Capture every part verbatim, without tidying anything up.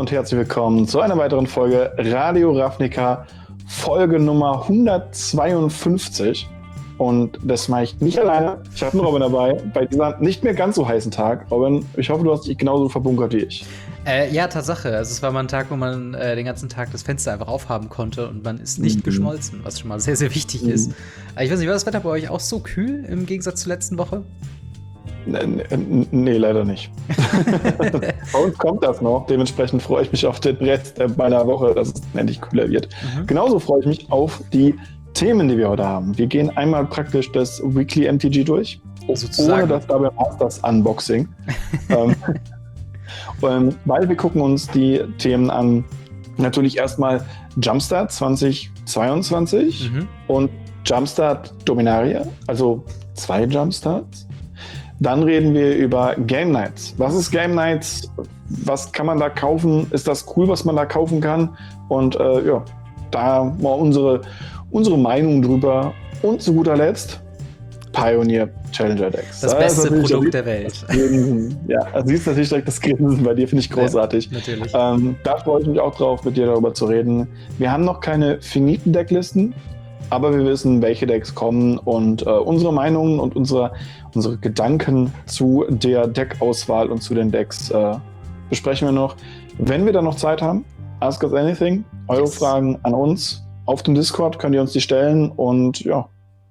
und herzlich willkommen zu einer weiteren Folge Radio Ravnica, Folge Nummer hundertzweiundfünfzig. Und das mache ich nicht alleine. Ich habe einen Robin dabei, bei diesem nicht mehr ganz so heißen Tag. Robin, ich hoffe, du hast dich genauso verbunkert wie ich. Äh, ja, Tatsache. Also es war mal ein Tag, wo man äh, den ganzen Tag das Fenster einfach aufhaben konnte und man ist nicht mhm. geschmolzen, was schon mal sehr, sehr wichtig mhm. ist. Ich weiß nicht, war das Wetter bei euch auch so kühl im Gegensatz zur letzten Woche? Nee, nee, leider nicht. Bei uns kommt das noch. Dementsprechend freue ich mich auf den Rest meiner Woche, dass es endlich kühler wird. Mhm. Genauso freue ich mich auf die Themen, die wir heute haben. Wir gehen einmal praktisch das Weekly M T G durch, sozusagen. Ohne das Double Masters Unboxing. ähm, ähm, weil wir gucken uns die Themen an. Natürlich erstmal Jumpstart zwanzig zweiundzwanzig mhm. und Jumpstart Dominaria, also zwei Jumpstarts. Dann reden wir über Game Nights. Was ist Game Nights? Was kann man da kaufen? Ist das cool, was man da kaufen kann? Und äh, ja, da mal unsere, unsere Meinung drüber. Und zu guter Letzt Pioneer Challenger Decks. Das beste das Produkt der Welt. Ja, also siehst natürlich direkt das Grinsen bei dir, finde ich großartig. Ja, natürlich. Ähm, da freue ich mich auch drauf, mit dir darüber zu reden. Wir haben noch keine finiten Decklisten, aber wir wissen, welche Decks kommen und äh, unsere Meinungen und unsere, unsere Gedanken zu der Deckauswahl und zu den Decks äh, besprechen wir noch. Wenn wir dann noch Zeit haben, ask us anything. Eure yes. Fragen an uns auf dem Discord könnt ihr uns die stellen und ja,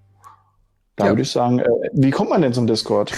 da ja. würde ich sagen, äh, wie kommt man denn zum Discord?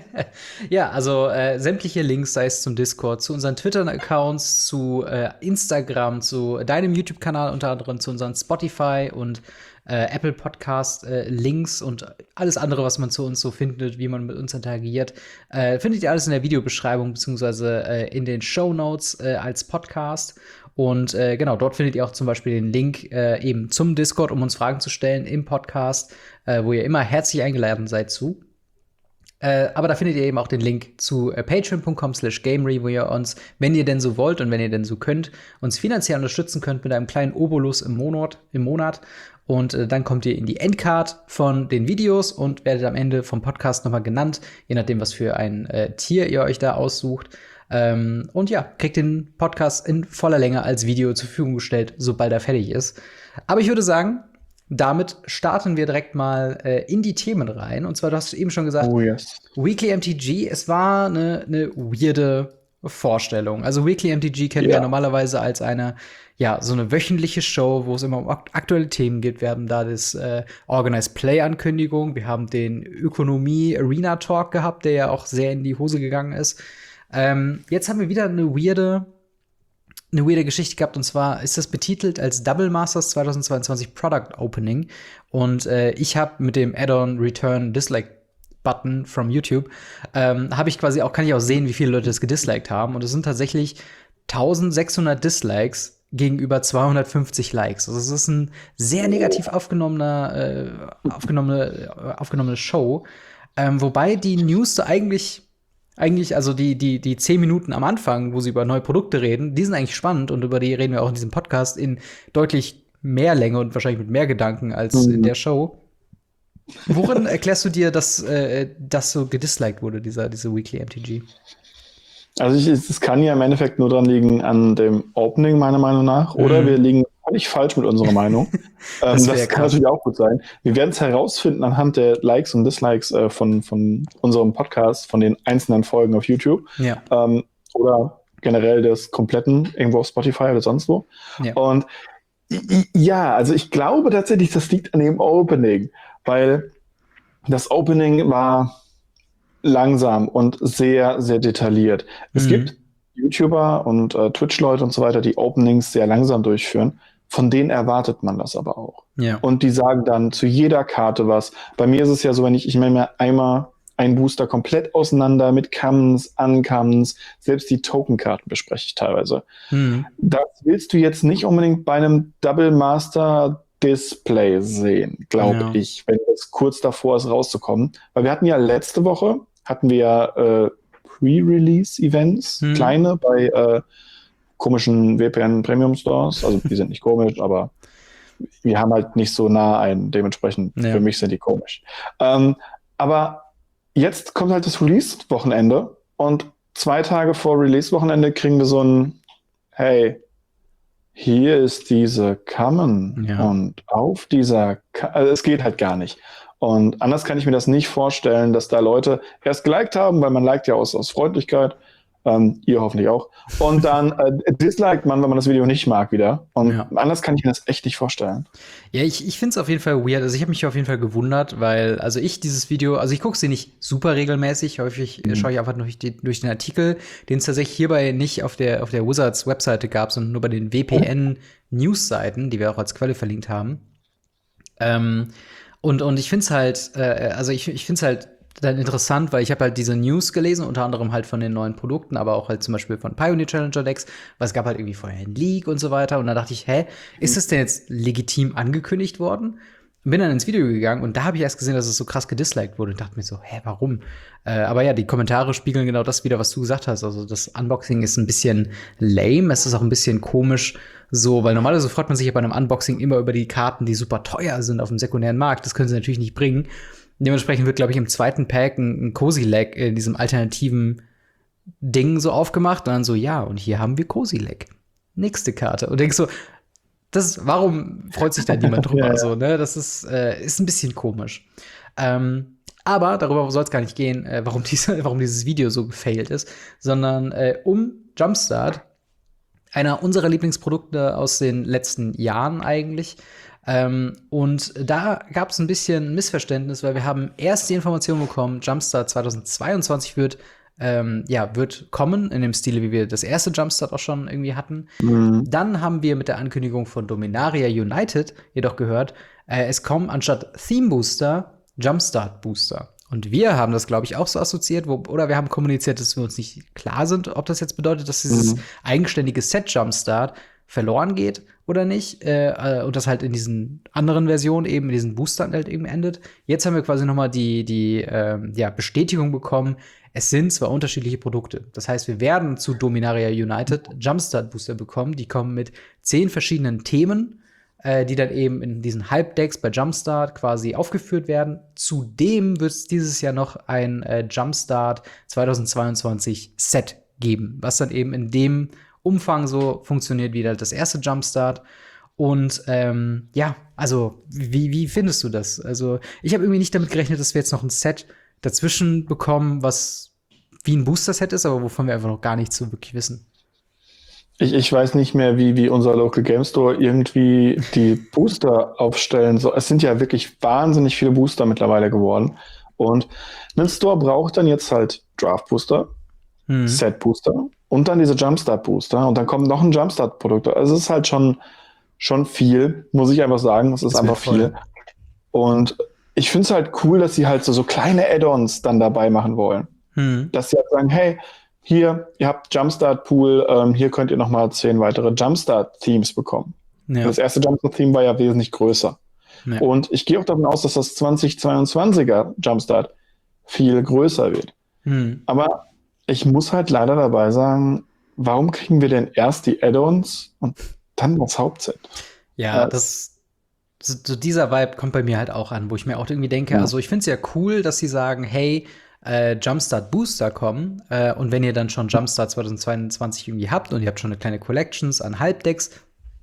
Ja, also äh, sämtliche Links, sei es zum Discord, zu unseren Twitter-Accounts, zu äh, Instagram, zu deinem YouTube-Kanal unter anderem, zu unseren Spotify und äh, Apple Podcast äh, Links und alles andere, was man zu uns so findet, wie man mit uns interagiert, äh, findet ihr alles in der Videobeschreibung beziehungsweise äh, in den Shownotes äh, als Podcast. Und äh, genau, dort findet ihr auch zum Beispiel den Link äh, eben zum Discord, um uns Fragen zu stellen im Podcast, äh, wo ihr immer herzlich eingeladen seid zu. Äh, aber da findet ihr eben auch den Link zu äh, patreon punkt com slash gamery, wo ihr uns, wenn ihr denn so wollt und wenn ihr denn so könnt, uns finanziell unterstützen könnt mit einem kleinen Obolus im Monat. Im Monat. Und äh, dann kommt ihr in die Endcard von den Videos und werdet am Ende vom Podcast nochmal genannt, je nachdem, was für ein äh, Tier ihr euch da aussucht. Ähm, und ja, kriegt den Podcast in voller Länge als Video zur Verfügung gestellt, sobald er fertig ist. Aber ich würde sagen, damit starten wir direkt mal äh, in die Themen rein. Und zwar, du hast eben schon gesagt, oh, yes. Weekly M T G, es war eine ne weirde Vorstellung. Also Weekly M T G kennen ja. wir ja normalerweise als eine, ja, so eine wöchentliche Show, wo es immer um aktuelle Themen geht. Wir haben da das äh, Organized Play-Ankündigung, wir haben den Ökonomie-Arena-Talk gehabt, der ja auch sehr in die Hose gegangen ist. Ähm, jetzt haben wir wieder eine weirde, eine weirde Geschichte gehabt, und zwar ist das betitelt als Double Masters zweitausendzweiundzwanzig Product Opening. Und äh, ich habe mit dem Add-on Return Dislike Button from YouTube, ähm, habe ich quasi auch, kann ich auch sehen, wie viele Leute das gedisliked haben. Und es sind tatsächlich eintausendsechshundert Dislikes gegenüber zweihundertfünfzig Likes. Also es ist ein sehr negativ aufgenommener, äh, aufgenommene, äh, aufgenommene Show. Ähm, wobei die News so eigentlich Eigentlich, also die, die, die zehn Minuten am Anfang, wo sie über neue Produkte reden, die sind eigentlich spannend und über die reden wir auch in diesem Podcast in deutlich mehr Länge und wahrscheinlich mit mehr Gedanken als mhm. in der Show. Worin erklärst du dir, dass äh, das so gedisliked wurde, dieser, diese Weekly M T G? Also es kann ja im Endeffekt nur dran liegen an dem Opening, meiner Meinung nach, mhm. oder wir liegen völlig falsch mit unserer Meinung. das, ähm, das kann natürlich auch gut sein. Wir werden es herausfinden anhand der Likes und Dislikes äh, von, von unserem Podcast, von den einzelnen Folgen auf YouTube. Ja. Ähm, oder generell des kompletten, irgendwo auf Spotify oder sonst wo. Ja. Und ja, also ich glaube tatsächlich, das liegt an dem Opening, weil das Opening war langsam und sehr, sehr detailliert. Es mhm. gibt YouTuber und äh, Twitch-Leute und so weiter, die Openings sehr langsam durchführen. Von denen erwartet man das aber auch. Ja. Und die sagen dann zu jeder Karte was. Bei mir ist es ja so, wenn ich, ich meine mir einmal einen Booster komplett auseinander mit Commons, Uncommons, selbst die Token-Karten bespreche ich teilweise. Mhm. Das willst du jetzt nicht unbedingt bei einem Double Master Display sehen, glaube ja. ich, wenn es kurz davor ist, rauszukommen. Weil wir hatten ja letzte Woche, hatten wir ja äh, Pre-Release-Events, hm. kleine, bei äh, komischen W P N-Premium-Stores. Also die sind nicht komisch, aber wir haben halt nicht so nah einen. Dementsprechend, ja. für mich sind die komisch. Ähm, aber jetzt kommt halt das Release-Wochenende und zwei Tage vor Release-Wochenende kriegen wir so ein hey, hier ist diese Common Ja. und auf dieser, Ka also es geht halt gar nicht. Und anders kann ich mir das nicht vorstellen, dass da Leute erst geliked haben, weil man liked ja aus, aus Freundlichkeit, ähm, ihr hoffentlich auch, und dann äh, disliked man, wenn man das Video nicht mag wieder. Und Ja. anders kann ich mir das echt nicht vorstellen. Ja, ich, ich finde es auf jeden Fall weird. Also ich habe mich auf jeden Fall gewundert, weil, also ich dieses Video, also ich gucke sie nicht super regelmäßig. Häufig Mhm. schaue ich einfach durch, die, durch den Artikel, den es tatsächlich hierbei nicht auf der, auf der Wizards Webseite gab, sondern nur bei den W P N-News-Seiten, die wir auch als Quelle verlinkt haben. Ähm, und, und ich finde es halt, äh, also ich, ich finde es halt dann interessant, weil ich habe halt diese News gelesen, unter anderem halt von den neuen Produkten, aber auch halt zum Beispiel von Pioneer Challenger Decks, weil es gab halt irgendwie vorher einen Leak und so weiter. Und da dachte ich, hä, ist das denn jetzt legitim angekündigt worden? Und bin dann ins Video gegangen und da habe ich erst gesehen, dass es so krass gedisliked wurde und dachte mir so, hä, warum? Äh, aber ja, die Kommentare spiegeln genau das wieder, was du gesagt hast. Also das Unboxing ist ein bisschen lame, es ist auch ein bisschen komisch, so, weil normalerweise freut man sich ja bei einem Unboxing immer über die Karten, die super teuer sind auf dem sekundären Markt. Das können sie natürlich nicht bringen. Dementsprechend wird, glaube ich, im zweiten Pack ein, ein Cozy Leg in diesem alternativen Ding so aufgemacht und dann so, ja, und hier haben wir Cozy Leg. Nächste Karte. Und denkst so, das, warum freut sich da niemand drüber? Ja, ja. So, ne? Das ist, äh, ist ein bisschen komisch. Ähm, aber darüber soll es gar nicht gehen, äh, warum, diese, warum dieses Video so gefailt ist, sondern äh, um Jumpstart, einer unserer Lieblingsprodukte aus den letzten Jahren eigentlich. Ähm, und da gab es ein bisschen Missverständnis, weil wir haben erst die Information bekommen, Jumpstart zweitausendzweiundzwanzig wird ähm, ja, wird kommen, in dem Stile, wie wir das erste Jumpstart auch schon irgendwie hatten. Mhm. Dann haben wir mit der Ankündigung von Dominaria United jedoch gehört, äh, es kommen anstatt Theme Booster Jumpstart Booster. Und wir haben das, glaube ich, auch so assoziiert, wo, oder wir haben kommuniziert, dass wir uns nicht klar sind, ob das jetzt bedeutet, dass dieses Mhm. eigenständige Set Jumpstart verloren geht oder nicht. Äh, und das halt in diesen anderen Versionen eben, in diesen Boostern halt eben endet. Jetzt haben wir quasi noch mal die, die ähm, ja, Bestätigung bekommen, es sind zwar unterschiedliche Produkte. Das heißt, wir werden zu Dominaria United Jumpstart Booster bekommen. Die kommen mit zehn verschiedenen Themen, äh, die dann eben in diesen Hype-Decks bei Jumpstart quasi aufgeführt werden. Zudem wird es dieses Jahr noch ein äh, Jumpstart zweitausendzweiundzwanzig Set geben, was dann eben in dem Umfang so funktioniert wie halt das erste Jumpstart. Und ähm, ja, also wie, wie findest du das? Also ich habe irgendwie nicht damit gerechnet, dass wir jetzt noch ein Set dazwischen bekommen, was wie ein Booster-Set ist, aber wovon wir einfach noch gar nichts so wirklich wissen. Ich, ich weiß nicht mehr, wie, wie unser Local Game Store irgendwie die Booster aufstellen soll. Es sind ja wirklich wahnsinnig viele Booster mittlerweile geworden. Und ein Store braucht dann jetzt halt Draft Booster, Hm. Set Booster und dann diese Jumpstart Booster. Und dann kommt noch ein Jumpstart-Produkt. Also es ist halt schon, schon viel, muss ich einfach sagen. Es ist Das wird einfach voll. viel. Und ich finde es halt cool, dass sie halt so, so kleine Add-ons dann dabei machen wollen. Hm. Dass sie halt sagen, hey, hier, ihr habt Jumpstart-Pool, ähm, hier könnt ihr nochmal zehn weitere Jumpstart-Themes bekommen. Ja. Das erste Jumpstart-Theme war ja wesentlich größer. Ja. Und ich gehe auch davon aus, dass das zweitausendzweiundzwanziger Jumpstart viel größer wird. Hm. Aber ich muss halt leider dabei sagen, warum kriegen wir denn erst die Add-ons und dann das Hauptset? Ja, Äh, das so, so dieser Vibe kommt bei mir halt auch an, wo ich mir auch irgendwie denke, Ja. also ich finde es ja cool, dass sie sagen, hey, äh, Jumpstart Booster kommen äh, und wenn ihr dann schon Jumpstart zweitausendzweiundzwanzig irgendwie habt und ihr habt schon eine kleine Collections an Halbdecks.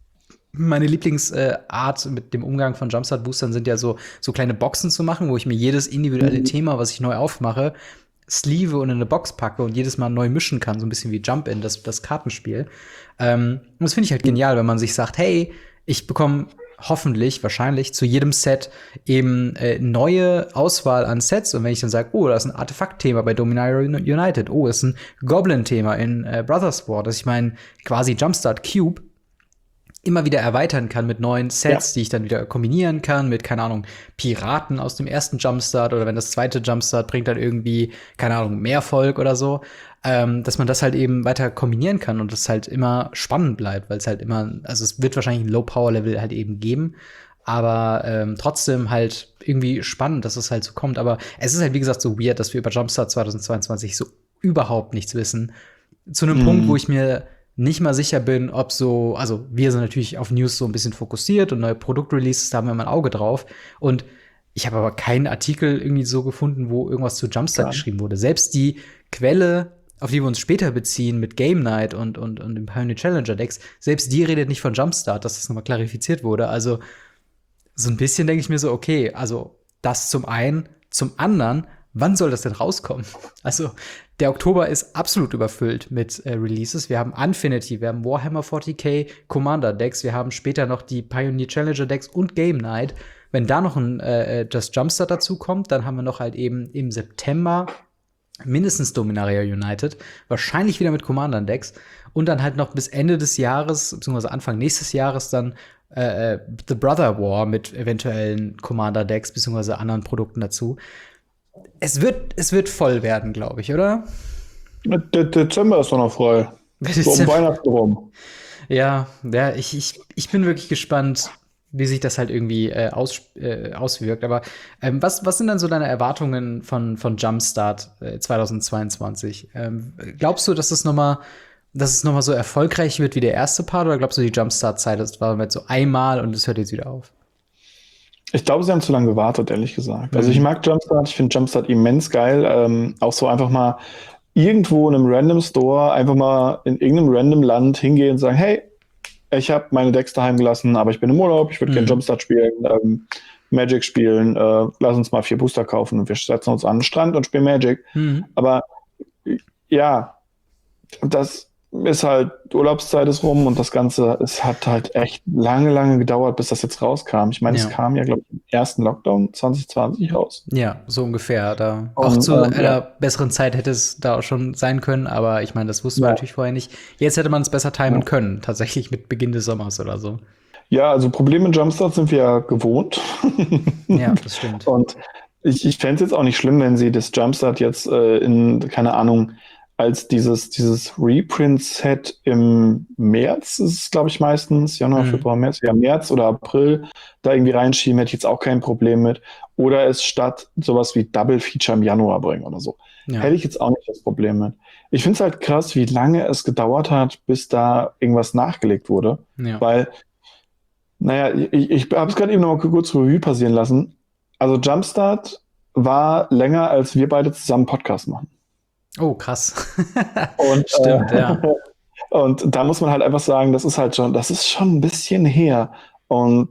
Meine Lieblingsart äh, mit dem Umgang von Jumpstart Boostern sind ja so, so kleine Boxen zu machen, wo ich mir jedes individuelle Mhm. Thema, was ich neu aufmache, sleeve und in eine Box packe und jedes Mal neu mischen kann, so ein bisschen wie Jump-In, das, das Kartenspiel. Ähm, und das finde ich halt genial, wenn man sich sagt, hey, ich bekomme hoffentlich, wahrscheinlich zu jedem Set eben äh, neue Auswahl an Sets. Und wenn ich dann sage, oh, da ist ein Artefakt-Thema bei Dominaria United, oh, ist ein Goblin-Thema in äh, Brothers War, dass ich meinen quasi Jumpstart Cube immer wieder erweitern kann mit neuen Sets, Ja. die ich dann wieder kombinieren kann mit, keine Ahnung, Piraten aus dem ersten Jumpstart oder wenn das zweite Jumpstart bringt dann irgendwie, keine Ahnung, mehr Volk oder so, ähm, dass man das halt eben weiter kombinieren kann und das halt immer spannend bleibt, weil es halt immer, also es wird wahrscheinlich ein Low-Power-Level halt eben geben, aber ähm, trotzdem halt irgendwie spannend, dass es halt so kommt. Aber es ist halt, wie gesagt, so weird, dass wir über Jumpstart zweitausendzweiundzwanzig so überhaupt nichts wissen. Zu einem Mhm. Punkt, wo ich mir nicht mal sicher bin, ob so, also wir sind natürlich auf News so ein bisschen fokussiert und neue Produktreleases, da haben wir mal ein Auge drauf. Und ich habe aber keinen Artikel irgendwie so gefunden, wo irgendwas zu Jumpstart Ja. geschrieben wurde. Selbst die Quelle auf die wir uns später beziehen mit Game Night und, und, und dem Pioneer Challenger Decks, selbst die redet nicht von Jumpstart, dass das nochmal klarifiziert wurde. Also so ein bisschen denke ich mir so, okay, also das zum einen, zum anderen, wann soll das denn rauskommen? Also der Oktober ist absolut überfüllt mit äh, Releases. Wir haben Unfinity, wir haben Warhammer vierzig K Commander Decks, wir haben später noch die Pioneer Challenger Decks und Game Night. Wenn da noch ein äh, Just Jumpstart dazu kommt, dann haben wir noch halt eben im September mindestens Dominaria United, wahrscheinlich wieder mit Commander Decks und dann halt noch bis Ende des Jahres, beziehungsweise Anfang nächstes Jahres dann äh, The Brother War mit eventuellen Commander Decks, beziehungsweise anderen Produkten dazu. Es wird, es wird voll werden, glaube ich, oder? Der Dezember ist doch noch frei. So um Weihnachten rum. Ja, ja ich, ich, ich bin wirklich gespannt, wie sich das halt irgendwie äh, aus, äh, auswirkt. Aber ähm, was, was sind dann so deine Erwartungen von, von Jumpstart äh, zweitausendzweiundzwanzig? Ähm, glaubst du, dass es nochmal dass es nochmal so erfolgreich wird wie der erste Part? Oder glaubst du, die Jumpstart-Zeit, das war mit so einmal und es hört jetzt wieder auf? Ich glaube, sie haben zu lange gewartet, ehrlich gesagt. Mhm. Also ich mag Jumpstart, ich finde Jumpstart immens geil. Ähm, auch so einfach mal irgendwo in einem random Store, einfach mal in irgendeinem random Land hingehen und sagen, hey, ich habe meine Decks daheim gelassen, aber ich bin im Urlaub, ich würde mhm. gerne Jumpstart spielen, ähm, Magic spielen, äh, lass uns mal vier Booster kaufen und wir setzen uns an den Strand und spielen Magic. Mhm. Aber ja, das ist halt, Urlaubszeit ist rum und das Ganze, es hat halt echt lange, lange gedauert, bis das jetzt rauskam. Ich meine, ja. es kam ja, glaube ich, im ersten Lockdown zwanzig zwanzig raus. Ja, so ungefähr. Da und, auch zu ähm, einer ja. besseren Zeit hätte es da auch schon sein können, aber ich meine, das wussten ja. wir natürlich vorher nicht. Jetzt hätte man es besser timen ja. können, tatsächlich mit Beginn des Sommers oder so. Ja, also Probleme mit Jumpstart sind wir ja gewohnt. Ja, das stimmt. Und ich, ich fände es jetzt auch nicht schlimm, wenn sie das Jumpstart jetzt äh, in, keine Ahnung, als dieses, dieses Reprint-Set im März, ist es, glaube ich, meistens, Januar, mhm. Februar, März, ja, März oder April, da irgendwie reinschieben, hätte ich jetzt auch kein Problem mit. Oder es statt sowas wie Double Feature im Januar bringen oder so. Ja. Hätte ich jetzt auch nicht das Problem mit. Ich finde es halt krass, wie lange es gedauert hat, bis da irgendwas nachgelegt wurde. Ja. Weil, naja, ich, ich habe es gerade eben noch mal kurz Revue passieren lassen. Also Jumpstart war länger, als wir beide zusammen Podcast machen. Oh, krass. Und, Stimmt, äh, ja. Und da muss man halt einfach sagen, das ist halt schon, das ist schon ein bisschen her. Und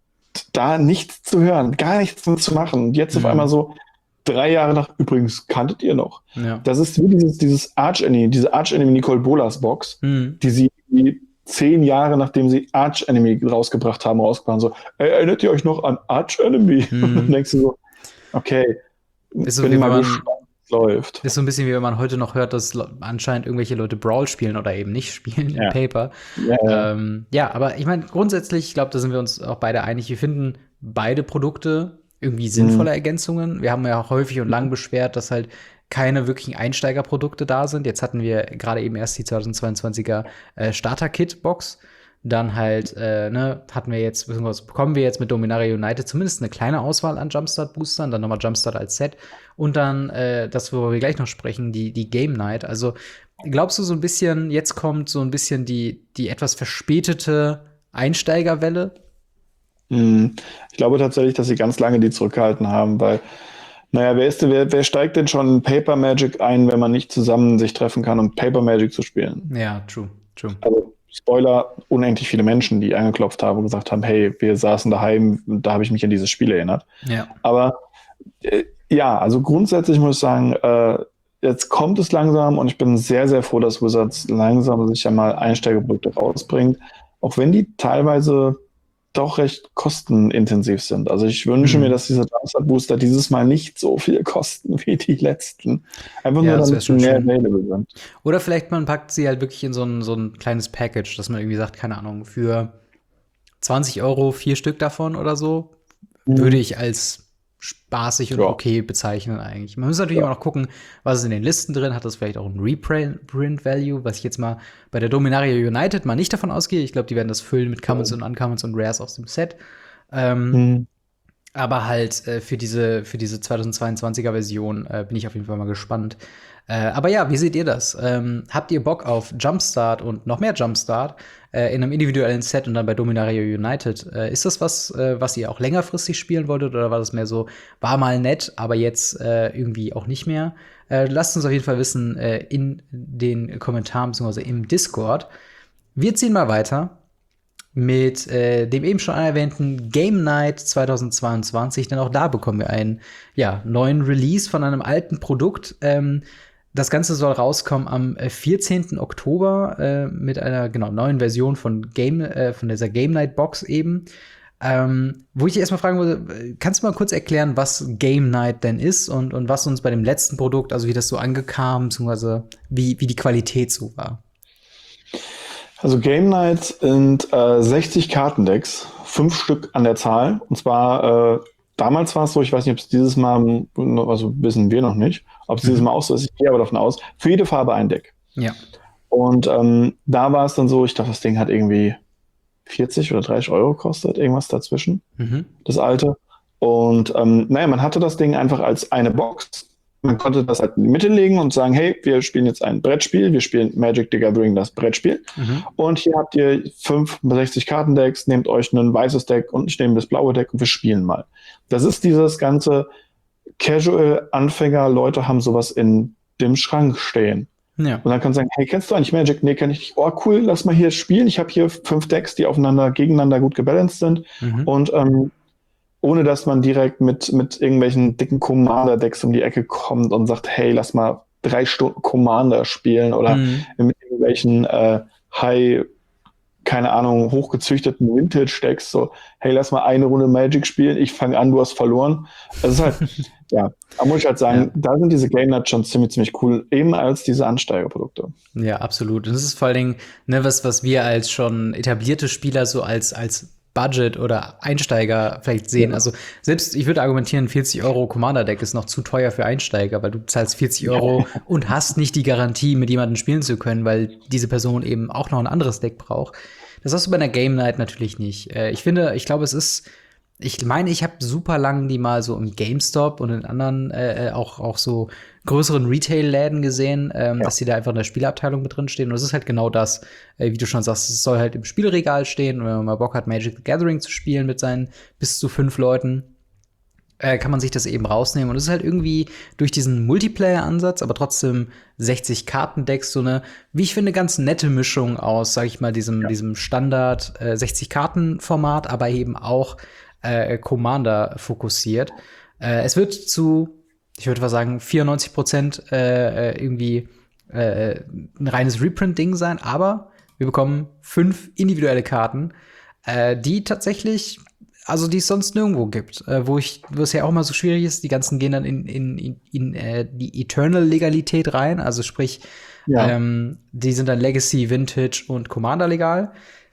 da nichts zu hören, gar nichts zu machen. Und jetzt mhm. auf einmal so drei Jahre nach, übrigens, kanntet ihr noch? Ja. Das ist wie dieses, dieses Arch-Enemy, diese Arch-Enemy Nicole Bolas Box, mhm. die sie die zehn Jahre, nachdem sie Arch-Enemy rausgebracht haben, rausgebracht haben. So, ey, erinnert ihr euch noch an Arch-Enemy? Mhm. Und dann denkst du so, okay, ist so bin wie mal man gespannt. Läuft. Ist so ein bisschen wie wenn man heute noch hört, dass anscheinend irgendwelche Leute Brawl spielen oder eben nicht spielen ja. im Paper. Ja, ja. Ähm, ja aber ich meine, grundsätzlich, ich glaube, da sind wir uns auch beide einig. Wir finden beide Produkte irgendwie sinnvolle mhm. Ergänzungen. Wir haben ja auch häufig und lang beschwert, dass halt keine wirklichen Einsteigerprodukte da sind. Jetzt hatten wir gerade eben erst die zweitausendzweiundzwanziger äh, Starter-Kit-Box. Dann halt, äh, ne, hatten wir jetzt, beziehungsweise bekommen wir jetzt mit Dominaria United zumindest eine kleine Auswahl an Jumpstart-Boostern, dann nochmal Jumpstart als Set und dann äh, das, worüber wir gleich noch sprechen, die, die Game Night. Also glaubst du so ein bisschen, jetzt kommt so ein bisschen die, die etwas verspätete Einsteigerwelle? Ich glaube tatsächlich, dass sie ganz lange die zurückgehalten haben, weil, naja, wer, ist, wer, wer steigt denn schon in Paper Magic ein, wenn man nicht zusammen sich treffen kann, um Paper Magic zu spielen? Ja, true, true. Also Spoiler, unendlich viele Menschen, die angeklopft haben und gesagt haben, hey, wir saßen daheim, und da habe ich mich an dieses Spiel erinnert. Ja. Aber äh, ja, also grundsätzlich muss ich sagen, äh, jetzt kommt es langsam und ich bin sehr, sehr froh, dass Wizards langsam sich ja mal Einsteigerprodukte rausbringt, auch wenn die teilweise doch recht kostenintensiv sind. Also ich wünsche mhm. mir, dass diese Jumpstart-Booster dieses Mal nicht so viel kosten wie die letzten. Einfach ja, nur, damit sie mehr available sind. Oder vielleicht man packt sie halt wirklich in so ein, so ein kleines Package, dass man irgendwie sagt, keine Ahnung, für zwanzig Euro vier Stück davon oder so, mhm. würde ich als spaßig und ja. okay bezeichnen eigentlich. Man muss natürlich ja. immer noch gucken, was ist in den Listen drin, hat das vielleicht auch ein Reprint-Value, was ich jetzt mal bei der Dominaria United mal nicht davon ausgehe. Ich glaube, die werden das füllen mit Commons ja. und Uncommons und Rares aus dem Set. Ähm, mhm. Aber halt äh, für diese, für diese zweitausendzweiundzwanziger Version äh, bin ich auf jeden Fall mal gespannt. Äh, aber ja, wie seht ihr das? Ähm, habt ihr Bock auf Jumpstart und noch mehr Jumpstart äh, in einem individuellen Set und dann bei Dominaria United? Äh, ist das was, äh, was ihr auch längerfristig spielen wolltet oder war das mehr so, war mal nett, aber jetzt äh, irgendwie auch nicht mehr? Äh, lasst uns auf jeden Fall wissen äh, in den Kommentaren bzw. im Discord. Wir ziehen mal weiter mit äh, dem eben schon erwähnten Game Night zweitausendzweiundzwanzig, denn auch da bekommen wir einen ja, neuen Release von einem alten Produkt. Ähm, das Ganze soll rauskommen am vierzehnten Oktober äh, mit einer genau neuen Version von Game äh, von dieser Game Night Box eben. Ähm, wo ich erstmal fragen würde, kannst du mal kurz erklären, was Game Night denn ist und, und was uns bei dem letzten Produkt, also wie das so angekam, beziehungsweise wie, wie die Qualität so war? Also Game Night sind äh, sechzig Kartendecks, fünf Stück an der Zahl. Und zwar, äh, damals war es so, ich weiß nicht, ob es dieses Mal, also wissen wir noch nicht, ob es mhm. dieses Mal auch so ist, ich gehe aber davon aus, für jede Farbe ein Deck. Ja. Und ähm, da war es dann so, ich dachte, das Ding hat irgendwie vierzig oder dreißig Euro gekostet, irgendwas dazwischen, mhm. das alte. Und ähm, naja, man hatte das Ding einfach als eine Box. Man konnte das halt in die Mitte legen und sagen, hey, wir spielen jetzt ein Brettspiel, wir spielen Magic the Gathering, das Brettspiel. Mhm. Und hier habt ihr fünf sechzig Kartendecks, nehmt euch ein weißes Deck und ich nehme das blaue Deck und wir spielen mal. Das ist dieses ganze Casual-Anfänger, Leute haben sowas in dem Schrank stehen. Ja. Und dann kann man sagen, hey, kennst du eigentlich Magic? Nee, kenn ich nicht. Oh, cool, lass mal hier spielen. Ich habe hier fünf Decks, die aufeinander, gegeneinander gut gebalanced sind. Mhm. Und ähm, ohne dass man direkt mit, mit irgendwelchen dicken Commander-Decks um die Ecke kommt und sagt, hey, lass mal drei Stunden Commander spielen oder mhm. mit irgendwelchen äh, High, keine Ahnung, hochgezüchteten Vintage-Decks, so, hey, lass mal eine Runde Magic spielen, ich fange an, du hast verloren. Das ist halt, ja, da muss ich halt sagen, ja. da sind diese Game Nights schon ziemlich, ziemlich cool, eben als diese Ansteigerprodukte. Ja, absolut. Und das ist vor allen Dingen, ne, was, was wir als schon etablierte Spieler so als, als Budget oder Einsteiger vielleicht sehen. Ja. Also selbst, ich würde argumentieren, vierzig Euro Commander-Deck ist noch zu teuer für Einsteiger, weil du zahlst vierzig Euro und hast nicht die Garantie, mit jemandem spielen zu können, weil diese Person eben auch noch ein anderes Deck braucht. Das hast du bei einer Game Night natürlich nicht. Äh, ich finde, ich glaube, es ist Ich meine, ich habe super lang die mal so im GameStop und in anderen äh, auch, auch so größeren Retail-Läden gesehen, ähm, ja. dass die da einfach in der Spielabteilung mit drin stehen. Und es ist halt genau das, äh, wie du schon sagst, es soll halt im Spielregal stehen. Und wenn man mal Bock hat, Magic the Gathering zu spielen mit seinen bis zu fünf Leuten, äh, kann man sich das eben rausnehmen. Und es ist halt irgendwie durch diesen Multiplayer-Ansatz, aber trotzdem sechzig Kartendecks, so eine, wie ich finde, ganz nette Mischung aus, sag ich mal, diesem, ja. diesem Standard äh, sechzig Karten-Format, aber eben auch Äh, Commander fokussiert. Äh, es wird zu, ich würde mal sagen, vierundneunzig Prozent äh, irgendwie äh, ein reines Reprint-Ding sein, aber wir bekommen fünf individuelle Karten, äh, die tatsächlich, also die es sonst nirgendwo gibt, äh, wo ich, wo es ja auch immer so schwierig ist, die ganzen gehen dann in, in, in, in äh, die Eternal-Legalität rein, also sprich, ja. ähm, die sind dann Legacy, Vintage und Commander legal.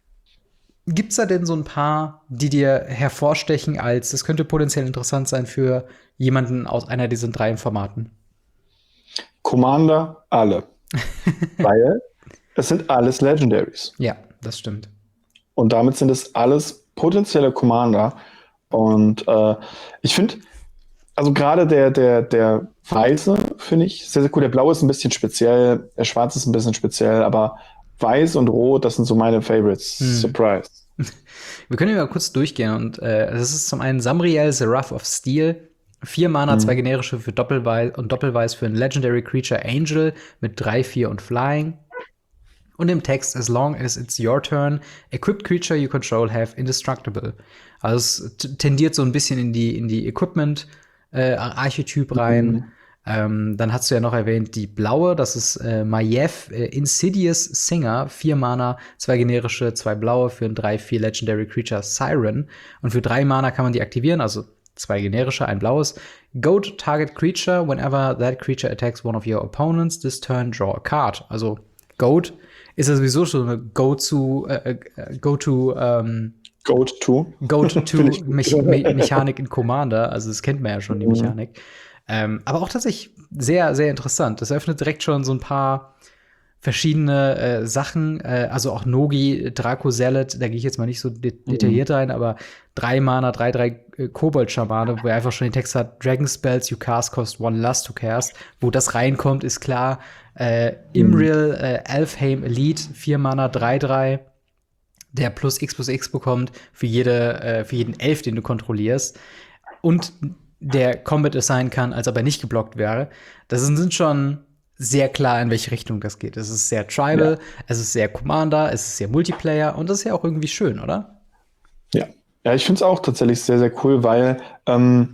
Gibt's da denn so ein paar, die dir hervorstechen als, das könnte potenziell interessant sein für jemanden aus einer dieser drei Formaten? Commander, alle. Weil es sind alles Legendaries. Ja, das stimmt. Und damit sind es alles potenzielle Commander. Und äh, ich finde, also gerade der, der, der Weiße finde ich sehr, sehr cool. Der Blaue ist ein bisschen speziell, der Schwarze ist ein bisschen speziell, aber Weiß und Rot, das sind so meine Favorites. Hm. Surprise. Wir können ja mal kurz durchgehen. Und äh, das ist zum einen Samriel, Seraph of Steel. Vier Mana, hm. zwei generische für Doppelweiß und Doppelweiß für ein Legendary Creature Angel mit drei, vier und Flying. Und im Text, as long as it's your turn, equipped creature you control have indestructible. Also es tendiert so ein bisschen in die, in die Equipment-Archetyp äh, rein. Mhm. Ähm, dann hast du ja noch erwähnt die blaue, das ist äh, Maiev, äh, Insidious Singer, vier Mana, zwei generische, zwei blaue für ein drei, vier Legendary Creature Siren. Und für drei Mana kann man die aktivieren, also zwei generische, ein blaues. Goat target creature, whenever that creature attacks one of your opponents, this turn draw a card. Also Goat ist ja sowieso schon eine Go-to, äh, Go-to, ähm, Go-to. Go-to-Mechanik in Commander, also das kennt man ja schon, die Mechanik. Mhm. Ähm, aber auch tatsächlich sehr, sehr interessant. Das eröffnet direkt schon so ein paar verschiedene äh, Sachen, äh, also auch Nogi, Draco Salad, da gehe ich jetzt mal nicht so de detailliert rein, aber drei Mana, drei, drei äh, Kobold-Schamane, wo er einfach schon den Text hat, Dragon Spells you cast cost one lust to cast. Wo das reinkommt, ist klar. Äh, Imril, äh, Elfheim Elite, vier Mana, drei, drei, der plus X plus X bekommt für, jede, äh, für jeden Elf, den du kontrollierst. Und der Combat assignen kann, als ob er nicht geblockt wäre. Das sind schon sehr klar, in welche Richtung das geht. Es ist sehr Tribal, ja. Es ist sehr Commander, es ist sehr Multiplayer und das ist ja auch irgendwie schön, oder? Ja, ja, ich finde es auch tatsächlich sehr, sehr cool, weil ähm,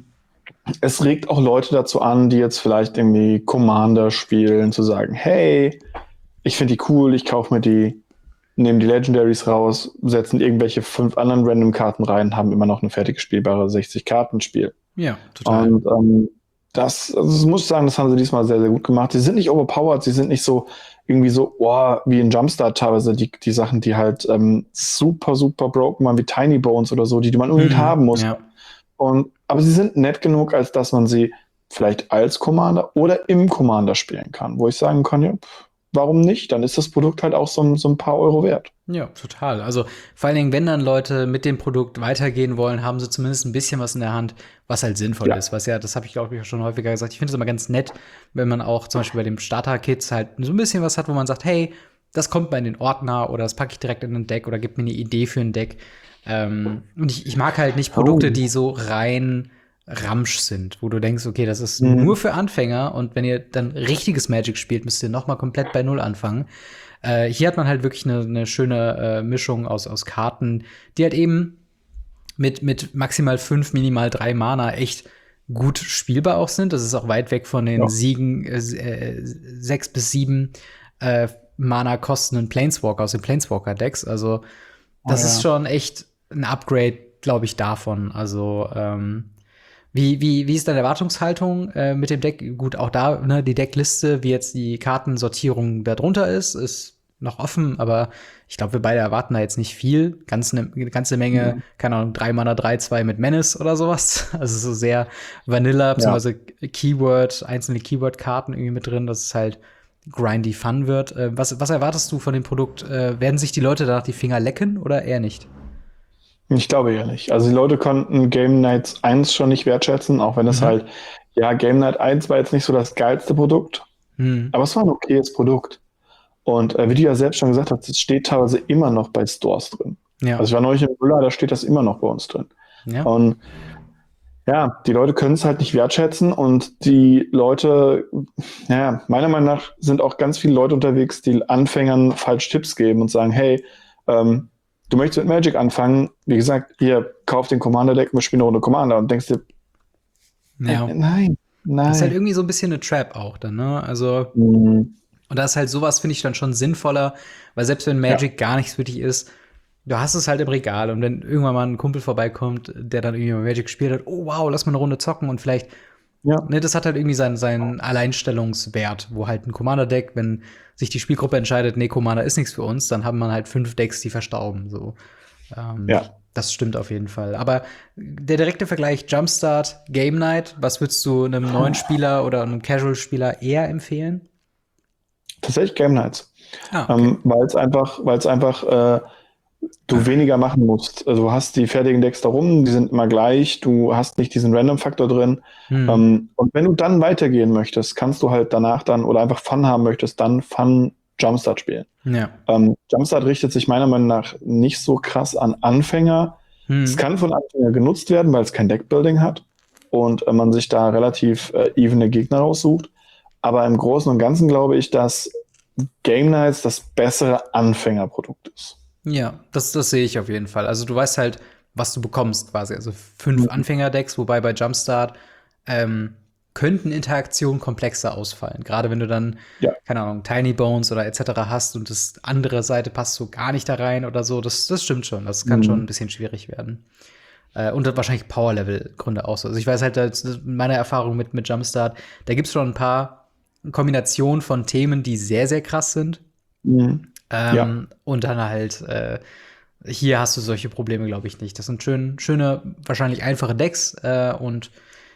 es regt auch Leute dazu an, die jetzt vielleicht irgendwie Commander spielen, zu sagen, hey, ich finde die cool, ich kaufe mir die, nehme die Legendaries raus, setzen irgendwelche fünf anderen Random-Karten rein, haben immer noch eine fertig spielbare sechzig-Karten-Spiel. Ja, total. Und ähm, Das, also das muss ich sagen, das haben sie diesmal sehr, sehr gut gemacht. Sie sind nicht overpowered, sie sind nicht so irgendwie so, oh, wie in Jumpstart teilweise die, die Sachen, die halt ähm, super, super broken waren, wie Tiny Bones oder so, die, die man unbedingt mhm, haben muss. Ja. Und, aber sie sind nett genug, als dass man sie vielleicht als Commander oder im Commander spielen kann, wo ich sagen kann, ja, pff, warum nicht? Dann ist das Produkt halt auch so, so ein paar Euro wert. Ja, total. Also vor allen Dingen, wenn dann Leute mit dem Produkt weitergehen wollen, haben sie zumindest ein bisschen was in der Hand, was halt sinnvoll Ja. ist. Was ja, das habe ich, glaube ich, schon häufiger gesagt. Ich finde es immer ganz nett, wenn man auch zum Beispiel bei dem Starter-Kits halt so ein bisschen was hat, wo man sagt, hey, das kommt mal in den Ordner oder das packe ich direkt in ein Deck oder gibt mir eine Idee für ein Deck. Ähm, und ich, ich mag halt nicht Produkte, Oh. die so rein Ramsch sind, wo du denkst, okay, das ist Mhm. nur für Anfänger und wenn ihr dann richtiges Magic spielt, müsst ihr noch mal komplett bei Null anfangen. Äh, hier hat man halt wirklich eine, eine schöne äh, Mischung aus, aus Karten, die halt eben mit, mit maximal fünf, minimal drei Mana echt gut spielbar auch sind. Das ist auch weit weg von den Ja. Siegen äh, äh, sechs bis sieben äh, Mana kostenden Planeswalker aus den Planeswalker-Decks. Also das Oh, ja. ist schon echt ein Upgrade, glaube ich, davon. Also ähm, wie, wie, wie ist deine Erwartungshaltung äh, mit dem Deck? Gut, auch da, ne, die Deckliste, wie jetzt die Kartensortierung da drunter ist, ist noch offen, aber ich glaube, wir beide erwarten da jetzt nicht viel. Ganz eine ganze Menge, Ja. keine Ahnung, drei Mana, drei, zwei mit Menace oder sowas. Also so sehr Vanilla, beziehungsweise Keyword, einzelne Keyword-Karten irgendwie mit drin, dass es halt grindy fun wird. Äh, was, was erwartest du von dem Produkt? Äh, werden sich die Leute danach die Finger lecken oder eher nicht? Ich glaube ja nicht. Also die Leute konnten Game Night eins schon nicht wertschätzen, auch wenn es Mhm. halt, ja, Game Night eins war jetzt nicht so das geilste Produkt, Hm. aber es war ein okayes Produkt. Und äh, wie du ja selbst schon gesagt hast, es steht teilweise immer noch bei Stores drin. Ja. Also ich war neulich im Müller, da steht das immer noch bei uns drin. ja. Und ja, die Leute können es halt nicht wertschätzen und die Leute, ja, meiner Meinung nach sind auch ganz viele Leute unterwegs, die Anfängern falsch Tipps geben und sagen, hey, ähm, du möchtest mit Magic anfangen, wie gesagt, hier, kauf den Commander-Deck, wir spielen eine Runde Commander und denkst dir, ja. äh, nein, nein. Das ist halt irgendwie so ein bisschen eine Trap auch dann, ne? Also, Mhm. und da ist halt sowas, finde ich, dann schon sinnvoller, weil selbst wenn Magic gar nichts für dich ist, du hast es halt im Regal und wenn irgendwann mal ein Kumpel vorbeikommt, der dann irgendwie mal Magic gespielt hat, oh wow, lass mal eine Runde zocken und vielleicht, Ja. ne, das hat halt irgendwie seinen, seinen Alleinstellungswert, wo halt ein Commander-Deck, wenn sich die Spielgruppe entscheidet, nee, Commander ist nichts für uns, dann haben man halt fünf Decks, die verstauben, so. Ähm, Ja. Das stimmt auf jeden Fall. Aber der direkte Vergleich Jumpstart, Game Night, was würdest du einem neuen Spieler oder einem Casual-Spieler eher empfehlen? Tatsächlich Game Nights. Ah, okay. Ähm, weil es einfach, weil es einfach äh, du weniger machen musst. Also du hast die fertigen Decks da rum, die sind immer gleich, du hast nicht diesen Random-Faktor drin. Hm. Ähm, und wenn du dann weitergehen möchtest, kannst du halt danach dann oder einfach Fun haben möchtest, dann Fun Jumpstart spielen. Ja. Ähm, Jumpstart richtet sich meiner Meinung nach nicht so krass an Anfänger. Hm. Es kann von Anfängern genutzt werden, weil es kein Deckbuilding hat und äh, man sich da relativ äh, evene Gegner raussucht. Aber im Großen und Ganzen glaube ich, dass Game Nights das bessere Anfängerprodukt ist. Ja, das, das sehe ich auf jeden Fall. Also du weißt halt, was du bekommst quasi. Also fünf Mhm. Anfängerdecks, wobei bei Jumpstart ähm, könnten Interaktionen komplexer ausfallen. Gerade wenn du dann, Ja. keine Ahnung, Tiny Bones oder et cetera hast und das andere Seite passt so gar nicht da rein oder so. Das, das stimmt schon. Das kann Mhm. schon ein bisschen schwierig werden. Äh, und das wahrscheinlich Power-Level-Gründe auch so. Also ich weiß halt, das ist meine Erfahrung mit, mit Jumpstart, da gibt es schon ein paar Kombinationen von Themen, die sehr, sehr krass sind. Mhm. Ähm, Ja. Und dann halt, äh, hier hast du solche Probleme, glaube ich, nicht. Das sind schön, schöne, wahrscheinlich einfache Decks. Äh, und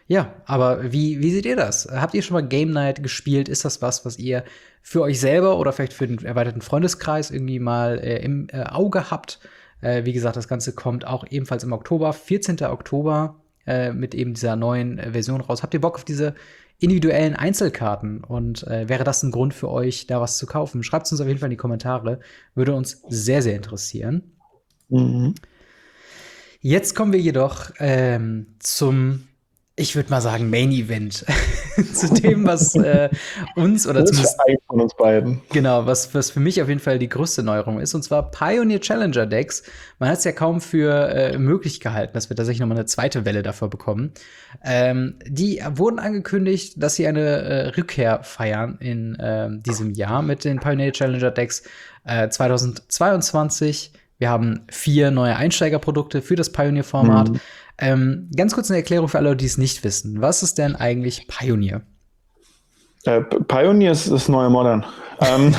Ja, aber wie, wie seht ihr das? Habt ihr schon mal Game Night gespielt? Ist das was, was ihr für euch selber oder vielleicht für den erweiterten Freundeskreis irgendwie mal äh, im äh, Auge habt? Äh, wie gesagt, das Ganze kommt auch ebenfalls im Oktober, vierzehnten Oktober, äh, mit eben dieser neuen äh, Version raus. Habt ihr Bock auf diese individuellen Einzelkarten? Und äh, wäre das ein Grund für euch, da was zu kaufen? Schreibt es uns auf jeden Fall in die Kommentare. Würde uns sehr, sehr interessieren. Mhm. Jetzt kommen wir jedoch ähm, zum, ich würde mal sagen, Main Event. Zu dem, was äh, uns oder Das ist zumindest für einen von uns beiden. genau, was, was für mich auf jeden Fall die größte Neuerung ist, und zwar Pioneer Challenger Decks. Man hat es ja kaum für äh, möglich gehalten, dass wir tatsächlich noch mal eine zweite Welle dafür bekommen. Ähm, die wurden angekündigt, dass sie eine äh, Rückkehr feiern in äh, diesem Jahr mit den Pioneer Challenger Decks äh, zweitausendzweiundzwanzig. Wir haben vier neue Einsteigerprodukte für das Pioneer-Format. Mhm. Ähm, ganz kurz eine Erklärung für alle, die es nicht wissen. Was ist denn eigentlich Pioneer? Äh, Pioneer ist das neue Modern. ähm,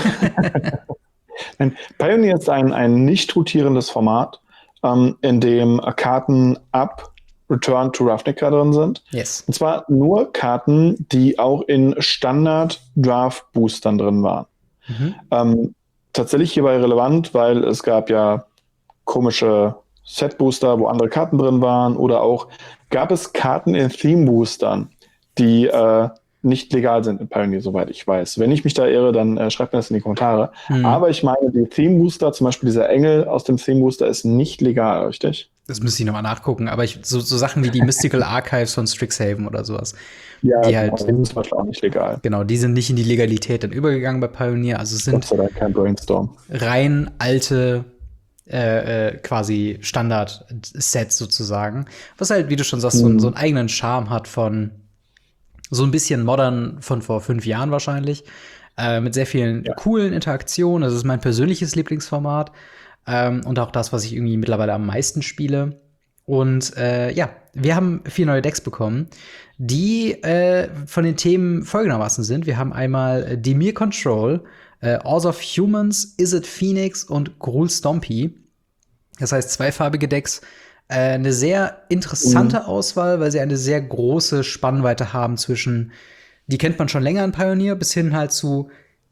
Pioneer ist ein, ein nicht rotierendes Format, ähm, in dem Karten ab Return to Ravnica drin sind. Yes. Und zwar nur Karten, die auch in Standard-Draft-Boostern drin waren. Mhm. Ähm, tatsächlich hierbei relevant, weil es gab ja komische Set-Booster, wo andere Karten drin waren, oder auch gab es Karten in Theme-Boostern, die äh, nicht legal sind in Pioneer, soweit ich weiß. Wenn ich mich da irre, dann äh, schreibt mir das in die Kommentare. Mhm. Aber ich meine, die Theme-Booster, zum Beispiel dieser Engel aus dem Theme-Booster, ist nicht legal, richtig? Das müsste ich noch mal nachgucken, aber ich, so, so Sachen wie die Mystical Archives von Strixhaven oder sowas. Ja, die genau, halt, die sind zum Beispiel auch nicht legal. Genau, die sind nicht in die Legalität dann übergegangen bei Pioneer. Also es Gott sind sei Dank kein Brainstorm. rein alte äh, äh, quasi Standard-Sets sozusagen. Was halt, wie du schon sagst, so, Mhm. so einen eigenen Charme hat von so ein bisschen modern von vor fünf Jahren wahrscheinlich. Äh, mit sehr vielen Ja. coolen Interaktionen. Das ist mein persönliches Lieblingsformat. Ähm, und auch das, was ich irgendwie mittlerweile am meisten spiele. Und äh, ja, wir haben vier neue Decks bekommen, die äh, von den Themen folgendermaßen sind. Wir haben einmal äh, Dimir Control, äh, Oath of Humans, Izzet Phoenix und Gruul Stompy. Das heißt, zweifarbige Decks. Äh, eine sehr interessante Mhm. Auswahl, weil sie eine sehr große Spannweite haben zwischen, die kennt man schon länger in Pioneer, bis hin halt zu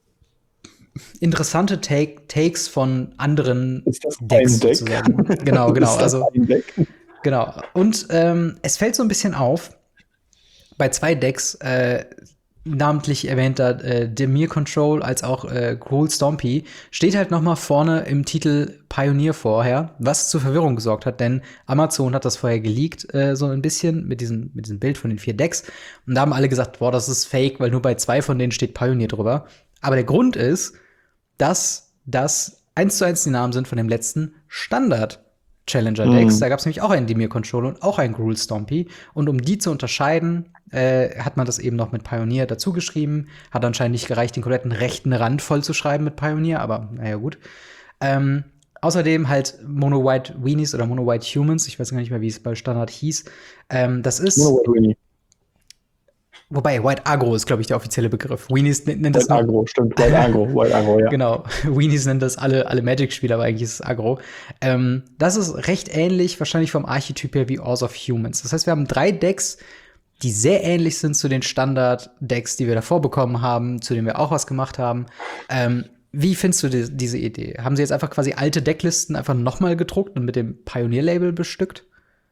interessante Take Takes von anderen Ist das Decks ein Deck? sozusagen. Genau, genau. Ist das Also ein Deck? genau. Und ähm, es fällt so ein bisschen auf, bei zwei Decks, äh, namentlich erwähnter äh, Dimir Control als auch äh, Gruul Stompy, steht halt noch mal vorne im Titel Pioneer vorher, was zur Verwirrung gesorgt hat, denn Amazon hat das vorher geleakt, äh, so ein bisschen, mit diesem, mit diesem Bild von den vier Decks. Und da haben alle gesagt, boah, das ist fake, weil nur bei zwei von denen steht Pioneer drüber. Aber der Grund ist, dass das eins zu eins die Namen sind von dem letzten Standard Challenger Decks. Mhm. Da gab es nämlich auch einen Dimir Control und auch einen Gruul Stompy. Und um die zu unterscheiden, äh, hat man das eben noch mit Pioneer dazu geschrieben. Hat anscheinend nicht gereicht, den kompletten rechten Rand voll zu schreiben mit Pioneer, aber naja, gut. Ähm, außerdem halt Mono White Weenies oder Mono White Humans. Ich weiß gar nicht mehr, wie es bei Standard hieß. Ähm, das ist. Mono White Weenie. Wobei, White Agro ist, glaube ich, der offizielle Begriff. Weenies nennt das White noch. Agro, stimmt. White Agro, White Agro, ja. Genau. Weenies nennen das alle, alle Magic-Spieler, aber eigentlich ist es Agro. Ähm, das ist recht ähnlich, wahrscheinlich vom Archetyp her wie Oath of Humans. Das heißt, wir haben drei Decks, die sehr ähnlich sind zu den Standard-Decks, die wir davor bekommen haben, zu denen wir auch was gemacht haben. Ähm, wie findest du die, diese Idee? Haben sie jetzt einfach quasi alte Decklisten einfach nochmal gedruckt und mit dem Pioneer-Label bestückt?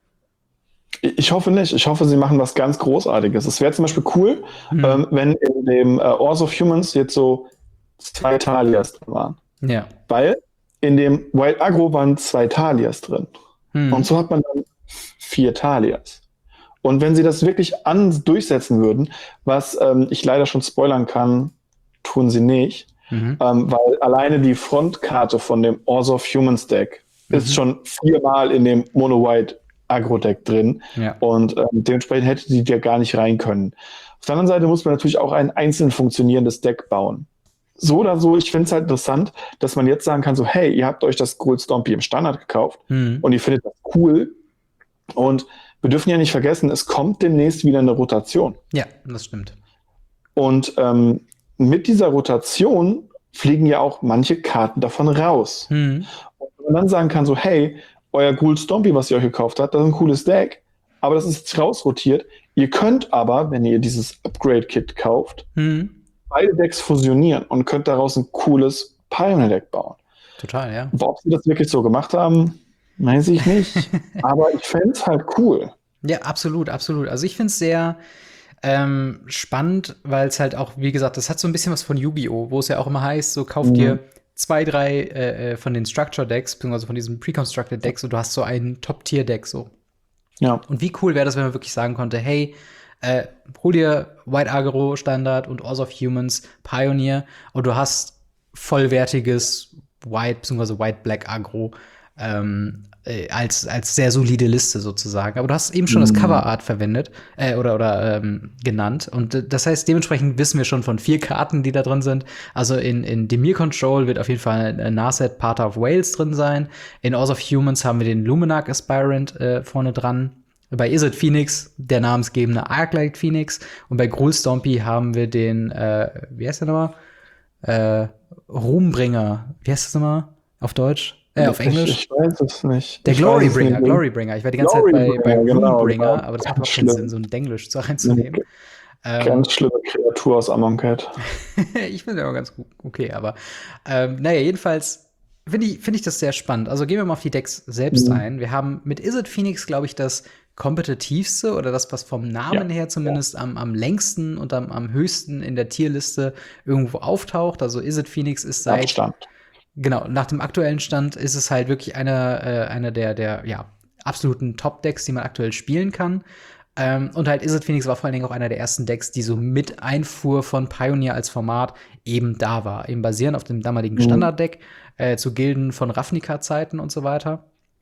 Ich hoffe nicht. Ich hoffe, sie machen was ganz Großartiges. Es wäre zum Beispiel cool, Hm. ähm, wenn in dem äh, Oath of Humans jetzt so zwei Talias drin waren. Ja. Weil in dem Wild Agro waren zwei Talias drin. Hm. Und so hat man dann vier Talias. Und wenn sie das wirklich an durchsetzen würden, was ähm, ich leider schon spoilern kann, tun sie nicht. Mhm. Ähm, weil alleine die Frontkarte von dem Oath of Humans Deck Mhm. ist schon viermal in dem Mono-White Agro-Deck drin. Ja. Und ähm, dementsprechend hätte die ja gar nicht rein können. Auf der anderen Seite muss man natürlich auch ein einzeln funktionierendes Deck bauen. So oder so, ich finde es halt interessant, dass man jetzt sagen kann, so, hey, ihr habt euch das Gruul Stompy im Standard gekauft Mhm. und ihr findet das cool. Und wir dürfen ja nicht vergessen, es kommt demnächst wieder eine Rotation. Ja, das stimmt. Und ähm, mit dieser Rotation fliegen ja auch manche Karten davon raus. Mhm. Und wenn man dann sagen kann, so, hey, euer Gruul Stompy, was ihr euch gekauft habt, das ist ein cooles Deck, aber das ist jetzt rausrotiert. Ihr könnt aber, wenn ihr dieses Upgrade-Kit kauft, mhm. beide Decks fusionieren und könnt daraus ein cooles Pioneer-Deck bauen. Total, ja. Ob sie das wirklich so gemacht haben, weiß ich nicht. Aber ich fände es halt cool. Ja, absolut, absolut. Also ich finde es sehr ähm, spannend, weil es halt auch, wie gesagt, das hat so ein bisschen was von Yu-Gi-Oh!, wo es ja auch immer heißt, so kauft Mhm. dir zwei, drei äh, von den Structure-Decks, beziehungsweise von diesen Pre-Constructed-Decks und du hast so ein Top-Tier-Deck so. Ja. Und wie cool wäre das, wenn man wirklich sagen konnte, hey, äh, hol dir White Aggro Standard und Oz of Humans Pioneer und du hast vollwertiges White bzw. White Black Aggro ähm, äh, als, als sehr solide Liste sozusagen. Aber du hast eben schon Mhm. das Coverart verwendet äh, oder, oder ähm, genannt. Und äh, das heißt, dementsprechend wissen wir schon von vier Karten, die da drin sind. Also in, in Dimir Control wird auf jeden Fall äh, Narset Path of Wales drin sein. In Oz of Humans haben wir den Luminarch Aspirant äh, vorne dran. Bei Izzet Phoenix der namensgebende Arclight Phoenix. Und bei Gruul Stompy haben wir den, äh, wie heißt der nochmal? Äh, Ruhmbringer. Wie heißt das nochmal? Auf Deutsch? Äh, auf Englisch? Ich, ich weiß es nicht. Der Ich weiß es Glorybringer, nicht. Glorybringer. Ich war die ganze Zeit bei, bei Glorybringer, genau, Runebringer, genau. aber das macht auch Ganz keinen schlimm. Sinn, so ein Denglisch zu reinzunehmen. Ähm, Ganz schlimme Kreatur aus Amon Cat. ich finde ja auch ganz gut, okay, aber ähm, naja, jedenfalls finde ich, find ich das sehr spannend. Also gehen wir mal auf die Decks selbst Mhm. ein. Wir haben mit Izzet Phoenix, glaube ich, das kompetitivste oder das, was vom Namen Ja, her zumindest am, am längsten und am, am höchsten in der Tierliste irgendwo auftaucht. Also Izzet Phoenix ist seit Abstand. Genau, nach dem aktuellen Stand ist es halt wirklich einer äh, eine der, der ja, absoluten Top-Decks, die man aktuell spielen kann. Ähm, und halt Izzet Phoenix war vor allen Dingen auch einer der ersten Decks, die so mit Einfuhr von Pioneer als Format eben da war. Eben basierend auf dem damaligen Mhm. Standarddeck äh, zu Gilden von Ravnica-Zeiten und so weiter.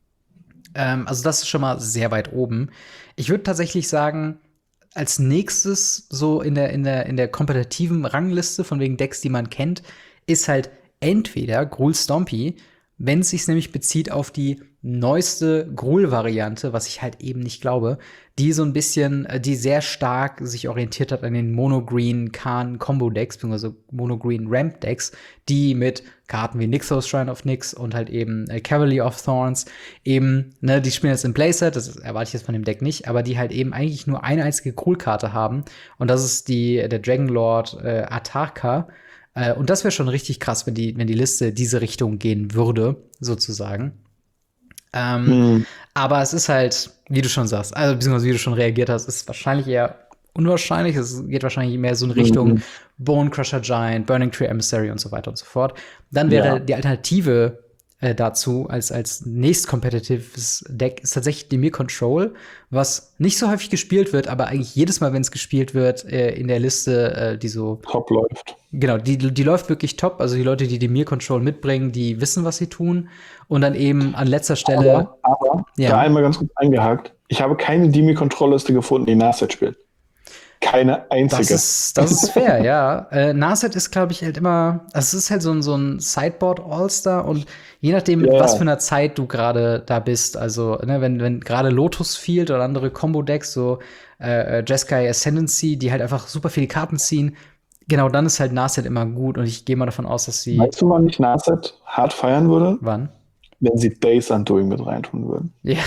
Ähm, also das ist schon mal sehr weit oben. Ich würde tatsächlich sagen, als nächstes so in der, in der, in der kompetitiven Rangliste von wegen Decks, die man kennt, ist halt entweder Gruul Stompy, wenn es sich nämlich bezieht auf die neueste Gruul-Variante, was ich halt eben nicht glaube, die so ein bisschen, äh, die sehr stark sich orientiert hat an den Mono-Green Khan Combo Decks, beziehungsweise Mono-Green Ramp Decks, die mit Karten wie Nixos Shrine of Nyx und halt eben äh, Cavalier of Thorns eben, ne, die spielen jetzt im Playset, das erwarte ich jetzt von dem Deck nicht, aber die halt eben eigentlich nur eine einzige Gruul-Karte haben und das ist die, der Dragonlord äh, Atarka. Äh, und das wäre schon richtig krass, wenn die, wenn die Liste diese Richtung gehen würde, sozusagen. Ähm, Mhm. Aber es ist halt, wie du schon sagst, also beziehungsweise wie du schon reagiert hast, ist wahrscheinlich eher unwahrscheinlich. Es geht wahrscheinlich mehr so in Richtung Mhm. Bone Crusher Giant, Burning Tree Emissary und so weiter und so fort. Dann wäre Ja. die Alternative äh, dazu als, als nächstkompetitives Deck ist tatsächlich Dimir Control, was nicht so häufig gespielt wird, aber eigentlich jedes Mal, wenn es gespielt wird, äh, in der Liste, äh, die so Top läuft. Genau, die, die läuft wirklich top. Also die Leute, die Dimir Control mitbringen, die wissen, was sie tun. Und dann eben an letzter Stelle. Aber, aber Ja. da einmal ganz kurz eingehakt. Ich habe keine Dimi-Kontrollliste gefunden, die Narset spielt. Keine einzige. Das ist, das ist fair, ja. Äh, Narset ist, glaube ich, halt immer, also es ist halt so ein, so ein Sideboard-All-Star und je nachdem, mit Ja. was für einer Zeit du gerade da bist, also, ne, wenn, wenn gerade Lotus Field oder andere Combo-Decks, so äh, Jeskai Ascendancy, die halt einfach super viele Karten ziehen, genau, dann ist halt Narset immer gut und ich gehe mal davon aus, dass sie. Weißt du, wann ich Narset hart feiern würde? Wann? Wenn sie Days Undoing mit reintun würden. Ja.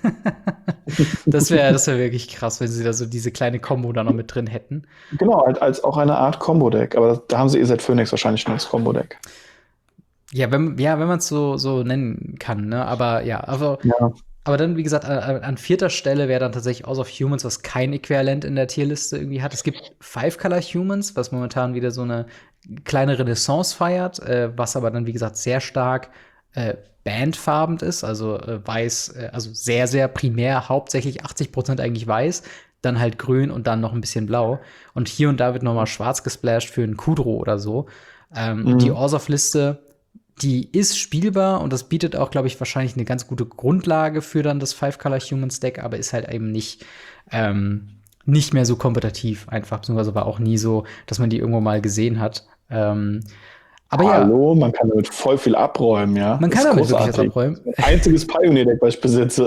das wäre das wär wirklich krass, wenn sie da so diese kleine Combo da noch mit drin hätten. Genau, als, als auch eine Art Combo-Deck. Aber da haben sie Izzet Phoenix wahrscheinlich schon als Combo-Deck. Ja, wenn, ja, wenn man es so, so nennen kann, ne? Aber ja, also, Ja. aber dann, wie gesagt, an, an vierter Stelle wäre dann tatsächlich Oz of Humans, was kein Äquivalent in der Tierliste irgendwie hat. Es gibt Five Color Humans, was momentan wieder so eine kleine Renaissance feiert, äh, was aber dann, wie gesagt, sehr stark äh, bandfarbend ist, also äh, weiß, äh, also sehr, sehr primär, hauptsächlich achtzig Prozent eigentlich weiß, dann halt grün und dann noch ein bisschen blau. Und hier und da wird noch mal schwarz gesplasht für einen Kudro oder so. Ähm, Mhm. Die Orzhov-Liste, die ist spielbar und das bietet auch, glaube ich, wahrscheinlich eine ganz gute Grundlage für dann das Five-Color-Humans-Deck, aber ist halt eben nicht, ähm, nicht mehr so kompetitiv einfach, beziehungsweise war auch nie so, dass man die irgendwo mal gesehen hat. Ähm, aber ja, Hallo, man kann damit voll viel abräumen, ja. man kann Das ist damit wirklich was großartig. abräumen. Einziges Pioneer-Deck, was ich besitze.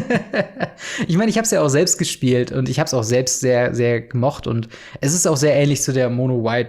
Ich meine, ich habe es ja auch selbst gespielt und ich habe es auch selbst sehr, sehr gemocht und es ist auch sehr ähnlich zu der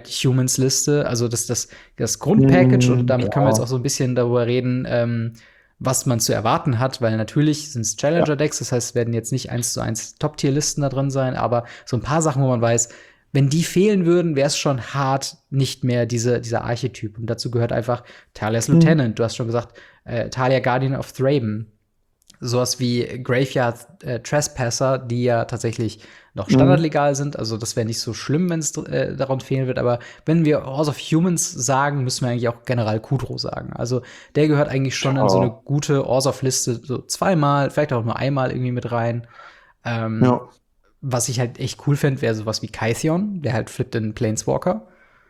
Mono-White-Humans-Liste, also das, das, das Grundpackage Mm, und damit können wir ja. jetzt auch so ein bisschen darüber reden, ähm, was man zu erwarten hat, weil natürlich sind es Challenger-Decks, das heißt, es werden jetzt nicht eins zu eins Top-Tier-Listen da drin sein, aber so ein paar Sachen, wo man weiß, wenn die fehlen würden, wäre es schon hart, nicht mehr diese, dieser Archetyp. Und dazu gehört einfach Talia's mhm. Lieutenant. Du hast schon gesagt, äh, Talia Guardian of Thraben. Sowas wie Graveyard äh, Trespasser, die ja tatsächlich noch standardlegal mhm. sind. Also das wäre nicht so schlimm, wenn es äh, daran fehlen wird. Aber wenn wir House of Humans sagen, müssen wir eigentlich auch General Kudro sagen. Also der gehört eigentlich schon oh. in so eine gute House of Liste so zweimal, vielleicht auch nur einmal irgendwie mit rein. Ähm, ja. Was ich halt echt cool fände, wäre sowas wie Kytheon, der halt flippt in Planeswalker.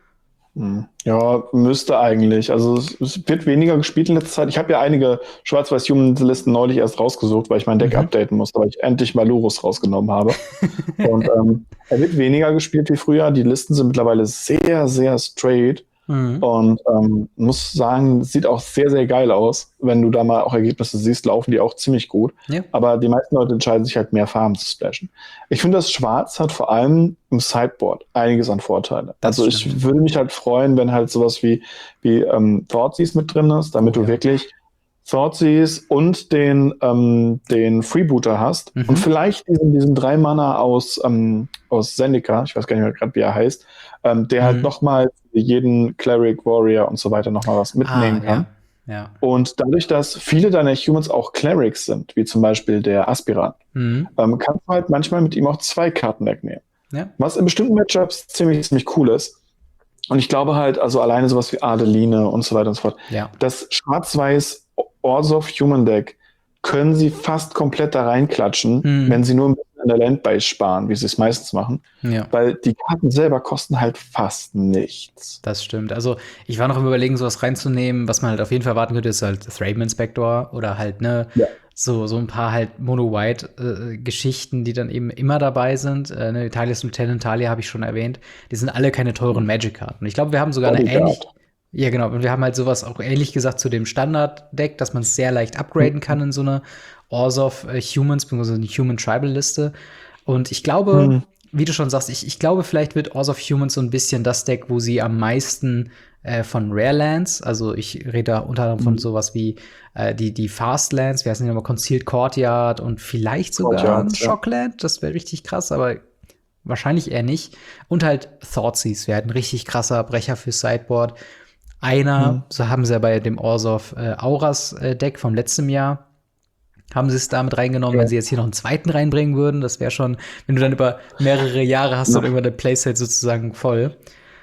Ja, müsste eigentlich. Also es, es wird weniger gespielt in letzter Zeit. Ich habe ja einige Schwarz-Weiß-Human-Listen neulich erst rausgesucht, weil ich mein Deck mhm. updaten musste, weil ich endlich mal Lurus rausgenommen habe. Und ähm, er wird weniger gespielt wie früher. Die Listen sind mittlerweile sehr, sehr straight. Mhm. Und ähm, muss sagen, sieht auch sehr, sehr geil aus. Wenn du da mal auch Ergebnisse siehst, laufen die auch ziemlich gut. Ja. Aber die meisten Leute entscheiden sich halt mehr Farben zu splashen. Ich finde, das Schwarz hat vor allem im Sideboard einiges an Vorteile. Das also stimmt. Ich würde mich halt freuen, wenn halt sowas wie, wie ähm, Thoughtseize mit drin ist, damit oh, du ja. wirklich Thoughtseize und den, ähm, den Freebooter hast. Mhm. Und vielleicht diesen, diesen drei Mana aus, ähm, aus Zendika, ich weiß gar nicht mehr gerade, wie er heißt, ähm, der mhm. halt nochmal jeden Cleric, Warrior und so weiter nochmal was mitnehmen ah, kann. Ja. Ja. Und dadurch, dass viele deiner Humans auch Clerics sind, wie zum Beispiel der Aspirant, mhm. ähm, kannst du halt manchmal mit ihm auch zwei Karten wegnehmen. Ja. Was in bestimmten Matchups ziemlich, ziemlich cool ist. Und ich glaube halt, also alleine sowas wie Adeline und so weiter und so fort, ja. das schwarz-weiß Orzhov Human Deck können sie fast komplett da reinklatschen, mhm. wenn sie nur ein bisschen an der Landbase sparen, wie sie es meistens machen. Ja. Weil die Karten selber kosten halt fast nichts. Das stimmt. Also ich war noch im Überlegen, sowas reinzunehmen, was man halt auf jeden Fall erwarten könnte, ist halt Thraben Inspector oder halt, ne, ja. so, so ein paar halt Mono-White-Geschichten, äh, die dann eben immer dabei sind. Äh, ne, Talia's Lieutenant, Talia habe ich schon erwähnt. Die sind alle keine teuren Magic-Karten. Ich glaube, wir haben sogar eine ähnliche. Ja, genau. Und wir haben halt sowas auch ähnlich gesagt zu dem Standard-Deck, dass man es sehr leicht upgraden kann in so eine Orzhov äh, Humans, beziehungsweise eine Human-Tribal-Liste. Und ich glaube, mhm. wie du schon sagst, ich, ich glaube, vielleicht wird Orzhov Humans so ein bisschen das Deck, wo sie am meisten äh, von Rare Lands, also ich rede da unter anderem mhm. von sowas wie äh, die, die Fast Lands, wie heißen die nochmal, Concealed Courtyard und vielleicht sogar Courtyard, ein Shockland, ja. Das wäre richtig krass, aber wahrscheinlich eher nicht. Und halt Thoughtseize wäre halt ein richtig krasser Brecher fürs Sideboard. Einer, mhm. so haben sie ja bei dem Orzhov äh, Auras äh, Deck vom letzten Jahr, haben sie es damit reingenommen, ja. wenn sie jetzt hier noch einen zweiten reinbringen würden. Das wäre schon, wenn du dann über mehrere Jahre hast, ja. dann irgendwann der Playset sozusagen voll.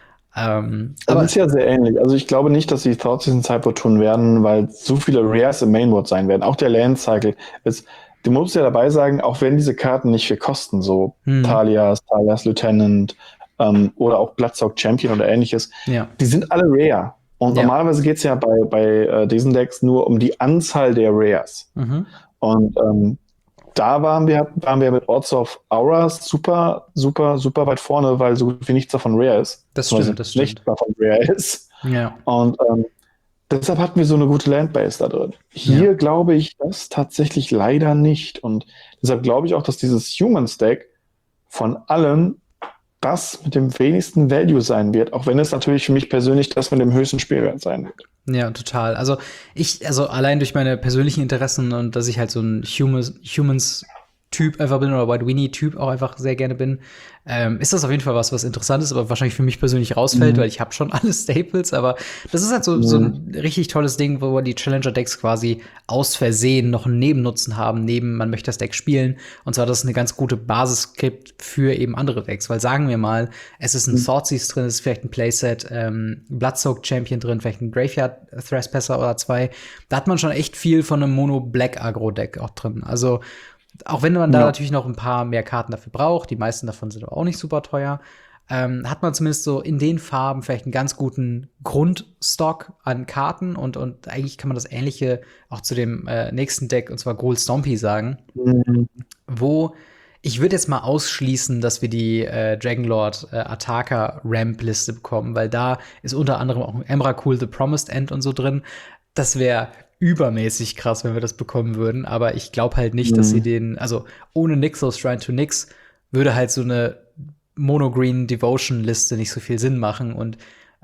Ähm, das aber ist ja sehr ähnlich. Also ich glaube nicht, dass sie Thoughtseize in Sideboard tun werden, weil so viele Rares im Mainboard sein werden. Auch der Land Cycle ist, du musst ja dabei sagen, auch wenn diese Karten nicht viel kosten, so hm. Talias, Talia's Lieutenant ähm, oder auch Bloodsock Champion oder ähnliches, ja. die sind alle Rare. Und ja. normalerweise geht es ja bei, bei äh, diesen Decks nur um die Anzahl der Rares. Mhm. Und ähm, da waren wir, waren wir mit Orzhov Auras super, super, super weit vorne, weil so gut wie nichts davon Rare ist. Das stimmt, das nicht stimmt. davon Rare ist. Ja. Und ähm, deshalb hatten wir so eine gute Landbase da drin. Hier ja. glaube ich das tatsächlich leider nicht. Und deshalb glaube ich auch, dass dieses Humans-Deck von allen das mit dem wenigsten Value sein wird, auch wenn es natürlich für mich persönlich das mit dem höchsten Spielwert sein wird. Ja, total. Also ich, also allein durch meine persönlichen Interessen und dass ich halt so ein Humans, Humans Typ einfach bin oder White Winnie Typ auch einfach sehr gerne bin, ähm, ist das auf jeden Fall was, was interessant ist, aber wahrscheinlich für mich persönlich rausfällt, mhm. weil ich habe schon alle Staples, aber das ist halt so, mhm. so ein richtig tolles Ding, wo die Challenger-Decks quasi aus Versehen noch einen Nebennutzen haben, neben man möchte das Deck spielen, und zwar, dass es eine ganz gute Basis gibt für eben andere Decks, weil sagen wir mal, es ist ein mhm. Thoughtseize drin, es ist vielleicht ein Playset, ähm, Bloodsoaked Champion drin, vielleicht ein Graveyard Trespasser oder zwei, da hat man schon echt viel von einem Mono-Black-Agro-Deck auch drin, also auch wenn man da ja. natürlich noch ein paar mehr Karten dafür braucht, die meisten davon sind aber auch nicht super teuer, ähm, hat man zumindest so in den Farben vielleicht einen ganz guten Grundstock an Karten und, und eigentlich kann man das Ähnliche auch zu dem äh, nächsten Deck, und zwar Gruul Stompy, sagen, mhm. wo ich würde jetzt mal ausschließen, dass wir die äh, Dragonlord äh, Ataka Ramp-Liste bekommen, weil da ist unter anderem auch Emrakul The Promised End und so drin. Das wäre übermäßig krass, wenn wir das bekommen würden, aber ich glaube halt nicht, mhm. dass sie den, also ohne Nixos Shrine to Nix würde halt so eine Mono-Green Devotion-Liste nicht so viel Sinn machen und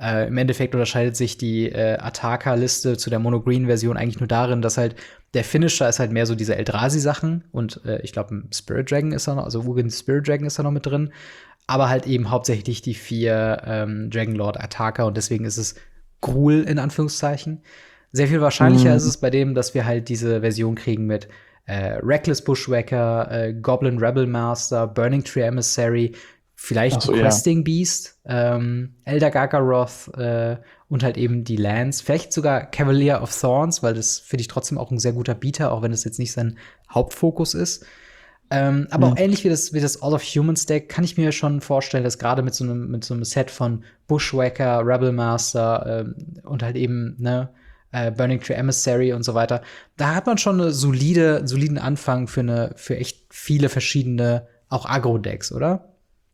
Äh, Im Endeffekt unterscheidet sich die äh, Ataka-Liste zu der Mono-Green-Version eigentlich nur darin, dass halt der Finisher ist halt mehr so diese Eldrazi-Sachen und äh, ich glaube, ein Spirit Dragon ist da noch, also Ugin Spirit Dragon ist da noch mit drin, aber halt eben hauptsächlich die vier ähm, Dragonlord Ataka und deswegen ist es Gruul in Anführungszeichen. Sehr viel wahrscheinlicher mhm. ist es bei dem, dass wir halt diese Version kriegen mit äh, Reckless Bushwhacker, äh, Goblin Rebel Master, Burning Tree Emissary, vielleicht so, Questing ja. Beast, ähm, Elder Gargaroth äh, und halt eben die Lands. Vielleicht sogar Cavalier of Thorns, weil das finde ich trotzdem auch ein sehr guter Beater, auch wenn es jetzt nicht sein Hauptfokus ist. Ähm, aber mhm. auch ähnlich wie das, wie das All of Humans Deck kann ich mir schon vorstellen, dass gerade mit so einem mit so einem Set von Bushwhacker, Rebel Master ähm, und halt eben ne äh, Burning Tree Emissary und so weiter, da hat man schon eine solide soliden Anfang für eine für echt viele verschiedene auch Agro-Decks, oder?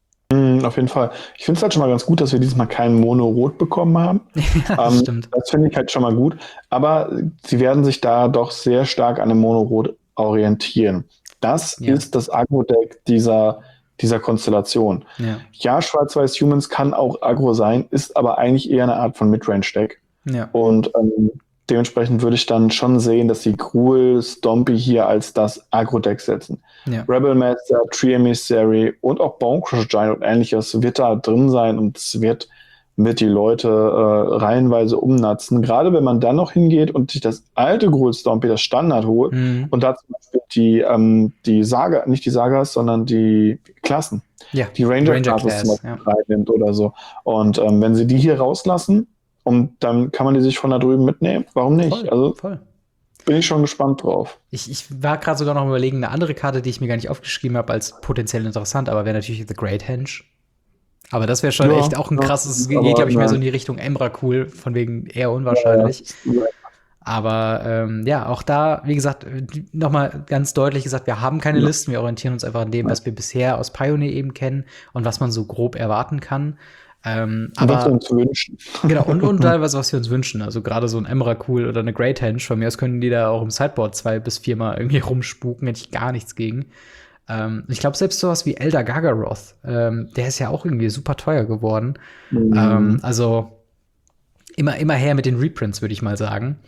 Mm, auf jeden Fall. Ich finde es halt schon mal ganz gut, dass wir dieses Mal keinen Mono-Rot bekommen haben. Ja, das ähm, stimmt. Das finde ich halt schon mal gut. Aber sie werden sich da doch sehr stark an dem Mono-Rot orientieren. Das ja. ist das Agro-Deck dieser, dieser Konstellation. Ja, ja Schwarz-Weiß-Humans kann auch Agro sein, ist aber eigentlich eher eine Art von Midrange-Deck. Ja. Und ähm, dementsprechend würde ich dann schon sehen, dass sie Gruul, Stompy hier als das Agro-Deck setzen. Ja. Rebel Master, Tree Emissary und auch Bonecrusher Giant und ähnliches wird da drin sein und es wird mit die Leute äh, reihenweise umnatzen. Gerade wenn man dann noch hingeht und sich das alte Gruul Stompy, das Standard holt mhm. und da zum Beispiel die, ähm, die Saga, nicht die Sagas, sondern die Klassen, ja. die Ranger-Classes Ranger ja. reinnimmt oder so. Und ähm, wenn sie die hier rauslassen, und dann kann man die sich von da drüben mitnehmen. Warum nicht? Voll, also voll. Bin ich schon gespannt drauf. Ich, ich war gerade sogar noch überlegen, eine andere Karte, die ich mir gar nicht aufgeschrieben habe, als potenziell interessant, aber wäre natürlich The Great Henge. Aber das wäre schon ja, echt auch ein krasses, ja, geht, glaube ich, mehr so in die Richtung Emrakul, von wegen eher unwahrscheinlich. Ja, ja. Aber ähm, ja, auch da, wie gesagt, nochmal ganz deutlich gesagt, wir haben keine ja. Listen, wir orientieren uns einfach an dem, was wir bisher aus Pioneer eben kennen und was man so grob erwarten kann. Ähm, aber was wir uns wünschen. Genau, und, und teilweise, was wir uns wünschen. Also gerade so ein Emrakul oder eine Great Henge, von mir aus können die da auch im Sideboard zwei bis viermal irgendwie rumspuken, hätte ich gar nichts gegen. Ähm, ich glaube, selbst sowas wie Elder Gargaroth, ähm, der ist ja auch irgendwie super teuer geworden. Mhm. Ähm, also immer, immer her mit den Reprints, würde ich mal sagen.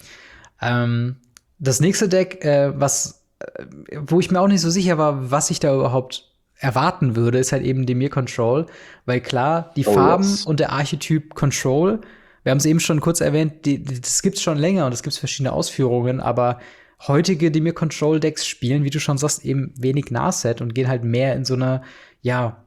Ähm, das nächste Deck, äh, was, äh, wo ich mir auch nicht so sicher war, was ich da überhaupt erwarten würde, ist halt eben Dimir Control, weil klar, die oh, Farben yes. und der Archetyp Control, wir haben es eben schon kurz erwähnt, die, die, das gibt's schon länger und es gibt verschiedene Ausführungen, aber heutige Dimir Control Decks spielen, wie du schon sagst, eben wenig Nahset und gehen halt mehr in so eine, ja,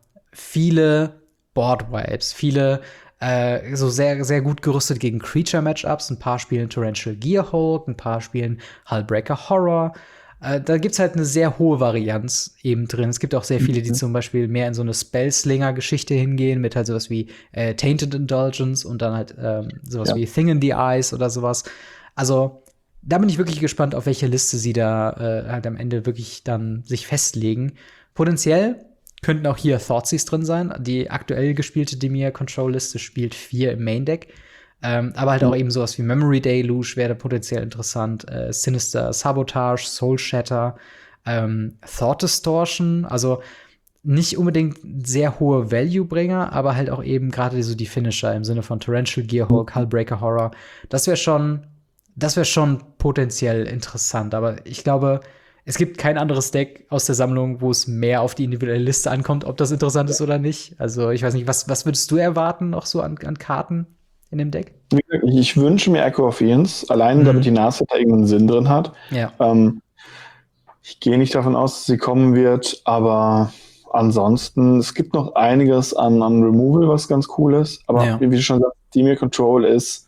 viele Board Vibes, viele äh, so sehr, sehr gut gerüstet gegen Creature Matchups, ein paar spielen Torrential Gearhulk, ein paar spielen Hullbreaker Horror. Da gibt's halt eine sehr hohe Varianz eben drin. Es gibt auch sehr viele, die zum Beispiel mehr in so eine Spellslinger-Geschichte hingehen, mit halt sowas wie äh, Tainted Indulgence und dann halt ähm, sowas ja. wie Thing in the Eyes oder sowas. Also da bin ich wirklich gespannt, auf welche Liste sie da äh, halt am Ende wirklich dann sich festlegen. Potenziell könnten auch hier Thoughtseize drin sein. Die aktuell gespielte Dimir-Control-Liste spielt vier im Main-Deck. Ähm, aber halt mhm. auch eben sowas wie Memory Deluge wäre potenziell interessant. Äh, Sinister Sabotage, Soul Shatter, ähm, Thought Distortion. Also nicht unbedingt sehr hohe Value-Bringer, aber halt auch eben gerade so die Finisher im Sinne von Torrential Gearhulk, mhm. Hullbreaker Horror. Das wäre schon, das wäre schon potenziell interessant. Aber ich glaube, es gibt kein anderes Deck aus der Sammlung, wo es mehr auf die individuelle Liste ankommt, ob das interessant ist oder nicht. Also ich weiß nicht, was, was würdest du erwarten noch so an, an Karten in dem Deck? Ich wünsche mir Echo of Fiends, allein mhm. damit die Nase da irgendeinen Sinn drin hat. Ja. Ähm, ich gehe nicht davon aus, dass sie kommen wird, aber ansonsten, es gibt noch einiges an, an Removal, was ganz cool ist. Aber ja. wie du schon sagst, Dimir Control ist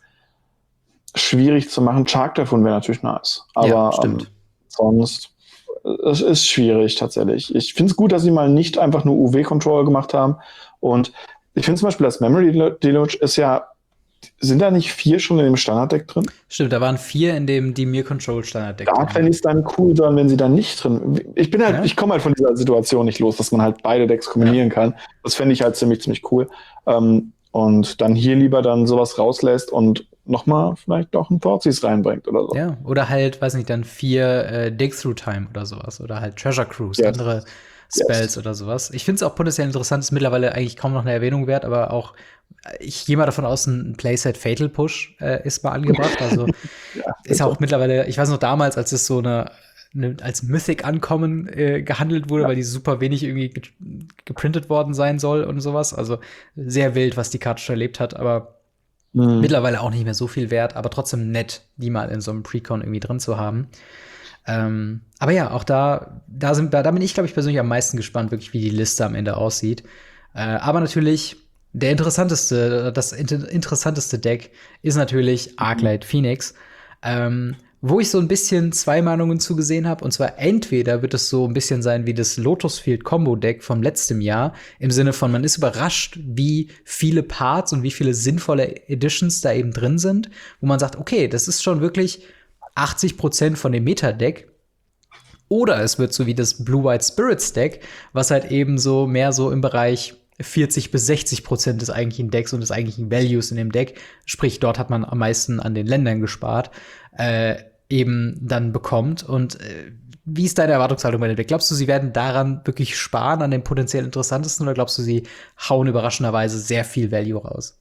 schwierig zu machen. Shark davon wäre natürlich nice. Aber ja, stimmt. Ähm, sonst es ist schwierig tatsächlich. Ich finde es gut, dass sie mal nicht einfach nur U W-Control gemacht haben. Und ich finde zum Beispiel, das Memory Deluge ist ja, sind da nicht vier schon in dem Standarddeck drin? Stimmt, da waren vier in dem Dimir Control Standarddeck. Da fände ich es dann cool sein, wenn sie da nicht drin. Ich bin halt, ja? ich komme halt von dieser Situation nicht los, dass man halt beide Decks kombinieren ja. kann. Das fände ich halt ziemlich, ziemlich cool. Ähm, und dann hier lieber dann sowas rauslässt und nochmal vielleicht doch ein Thoughtseize reinbringt oder so. Ja, oder halt, weiß nicht, dann vier äh, Dig-Through-Time oder sowas. Oder halt Treasure Cruise, yes. andere Spells yes. oder sowas. Ich finde es auch potenziell interessant, ist mittlerweile eigentlich kaum noch eine Erwähnung wert, aber auch Ich gehe mal davon aus, ein Playset Fatal Push äh, ist mal angebracht. Also Ja, ist auch mittlerweile, ich weiß noch damals, als es so eine, eine als Mythic-Ankommen äh, gehandelt wurde, Ja. weil die super wenig irgendwie ge geprintet worden sein soll und sowas. Also sehr wild, was die Karte schon erlebt hat, aber Mhm. mittlerweile auch nicht mehr so viel wert, aber trotzdem nett, die mal in so einem Precon irgendwie drin zu haben. Ähm, aber ja, auch da, da, sind, da, da bin ich, glaube ich, persönlich am meisten gespannt, wirklich, wie die Liste am Ende aussieht. Äh, aber natürlich, der interessanteste, das inter interessanteste Deck ist natürlich Arclight Phoenix, ähm, wo ich so ein bisschen zwei Meinungen zugesehen habe. Und zwar entweder wird es so ein bisschen sein wie das Lotus Field Combo Deck vom letzten Jahr, im Sinne von, man ist überrascht, wie viele Parts und wie viele sinnvolle Editions da eben drin sind, wo man sagt, okay, das ist schon wirklich achtzig Prozent von dem Meta-Deck. Oder es wird so wie das Blue-White Spirits Deck, was halt eben so mehr so im Bereich vierzig bis sechzig Prozent des eigentlichen Decks und des eigentlichen Values in dem Deck, sprich, dort hat man am meisten an den Ländern gespart, äh, eben dann bekommt. Und äh, wie ist deine Erwartungshaltung bei dem Deck? Glaubst du, sie werden daran wirklich sparen, an dem potenziell interessantesten, oder glaubst du, sie hauen überraschenderweise sehr viel Value raus?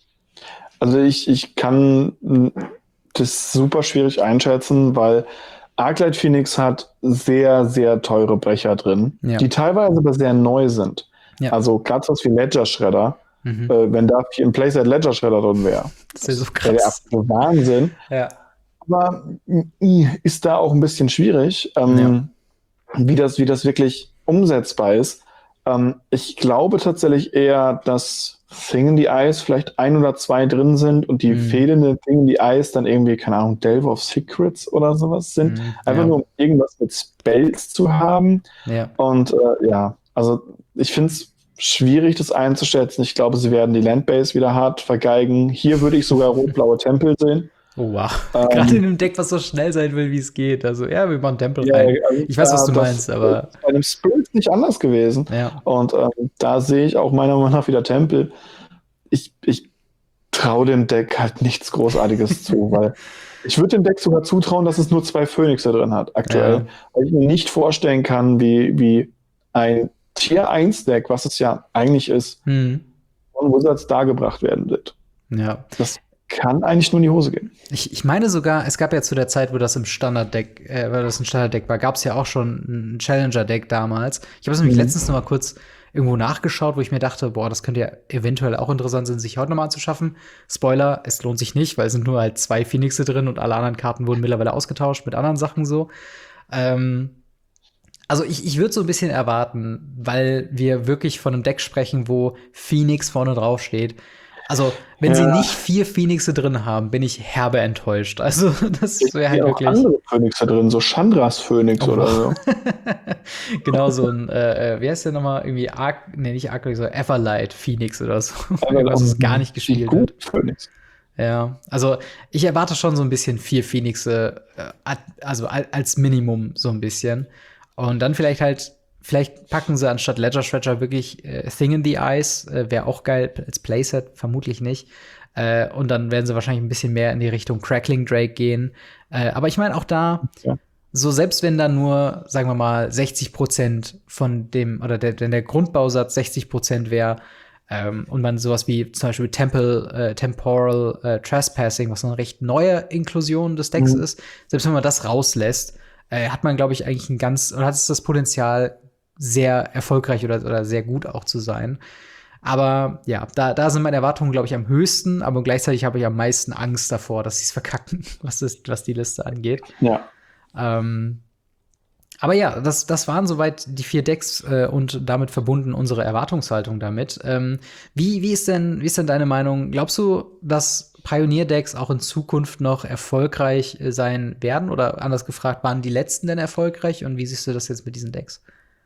Also ich, ich kann das super schwierig einschätzen, weil Arclight Phoenix hat sehr, sehr teure Brecher drin, Ja. die teilweise aber sehr neu sind. Ja. Also gerade was wie Ledger Shredder, Mhm. äh, wenn da ein Playset Ledger Shredder drin wäre. Das wäre so wäre der krass. absolute Wahnsinn. Ja. Aber i, ist da auch ein bisschen schwierig, ähm, wie, das, wie das wirklich umsetzbar ist. Ähm, ich glaube tatsächlich eher, dass Thing in the Eyes vielleicht ein oder zwei drin sind und die Mhm. fehlenden Thing in the Eyes dann irgendwie, keine Ahnung, Delve of Secrets oder sowas sind. Mhm, Einfach ja. nur, um irgendwas mit Spells zu haben. Ja. Und äh, ja, also ich finde es schwierig, das einzuschätzen. Ich glaube, sie werden die Landbase wieder hart vergeigen. Hier würde ich sogar rot-blaue Tempel sehen. Oh, wow. Ähm, Gerade in einem Deck, was so schnell sein will, wie es geht. Also, ja, wir machen Tempel Ja, rein. also, Ich weiß, was du das meinst, aber ist bei dem Spirit nicht anders gewesen. ja. Und ähm, da sehe ich auch meiner Meinung nach wieder Tempel. Ich, ich traue dem Deck halt nichts Großartiges zu, weil ich würde dem Deck sogar zutrauen, dass es nur zwei Phönixe drin hat, aktuell. Ja. Weil ich mir nicht vorstellen kann, wie, wie ein Tier eins Deck, was es ja eigentlich ist, Hm. von Wizards dargebracht werden wird. Ja. Das kann eigentlich nur in die Hose gehen. Ich, ich meine sogar, es gab ja zu der Zeit, wo das im Standarddeck, äh, weil das ein Standarddeck war, gab es ja auch schon ein Challenger-Deck damals. Ich habe es nämlich Mhm. letztens noch mal kurz irgendwo nachgeschaut, wo ich mir dachte, boah, das könnte ja eventuell auch interessant sein, sich heute noch mal anzuschaffen. Spoiler, es lohnt sich nicht, weil es sind nur halt zwei Phoenixe drin und alle anderen Karten wurden mittlerweile ausgetauscht mit anderen Sachen so. Ähm, also ich, ich würde so ein bisschen erwarten, weil wir wirklich von einem Deck sprechen, wo Phoenix vorne drauf steht. Also, wenn Ja. sie nicht vier Phoenixe drin haben, bin ich herbe enttäuscht. Also, das Ich wäre sehe halt auch wirklich andere Phönixe drin, so Chandras Phönix Oh, oder wow. so. genau so ein, äh, äh, wie heißt der nochmal? Irgendwie Arc, nee, nicht Arc, so Everlight Phoenix oder so. Was es gar nicht gespielt gut, hat. Phönix. Ja, also ich erwarte schon so ein bisschen vier Phoenixe, äh, at- also al- als Minimum so ein bisschen. Und dann vielleicht halt, vielleicht packen sie anstatt Ledger Shredder wirklich äh, Thing in the Eyes, äh, wäre auch geil als Playset, vermutlich nicht. Äh, und dann werden sie wahrscheinlich ein bisschen mehr in die Richtung Crackling Drake gehen. Äh, aber ich meine auch da, Ja. so selbst wenn da nur, sagen wir mal, sechzig Prozent von dem, oder der, wenn der Grundbausatz sechzig Prozent wäre, ähm, und man sowas wie zum Beispiel Temple, äh, Temporal äh, Trespassing, was eine recht neue Inklusion des Decks Mhm. ist, selbst wenn man das rauslässt, äh, hat man, glaube ich, eigentlich ein ganz, oder hat es das Potenzial, sehr erfolgreich oder, oder sehr gut auch zu sein. Aber ja, da, da sind meine Erwartungen, glaube ich, am höchsten, aber gleichzeitig habe ich am meisten Angst davor, dass sie es verkacken, was, das, was die Liste angeht. Ja. Ähm, aber ja, das, das waren soweit die vier Decks äh, und damit verbunden unsere Erwartungshaltung damit. Ähm, wie, wie, ist denn, wie ist denn deine Meinung? Glaubst du, dass Pioneer-Decks auch in Zukunft noch erfolgreich äh, sein werden? Oder anders gefragt, waren die letzten denn erfolgreich? Und wie siehst du das jetzt mit diesen Decks?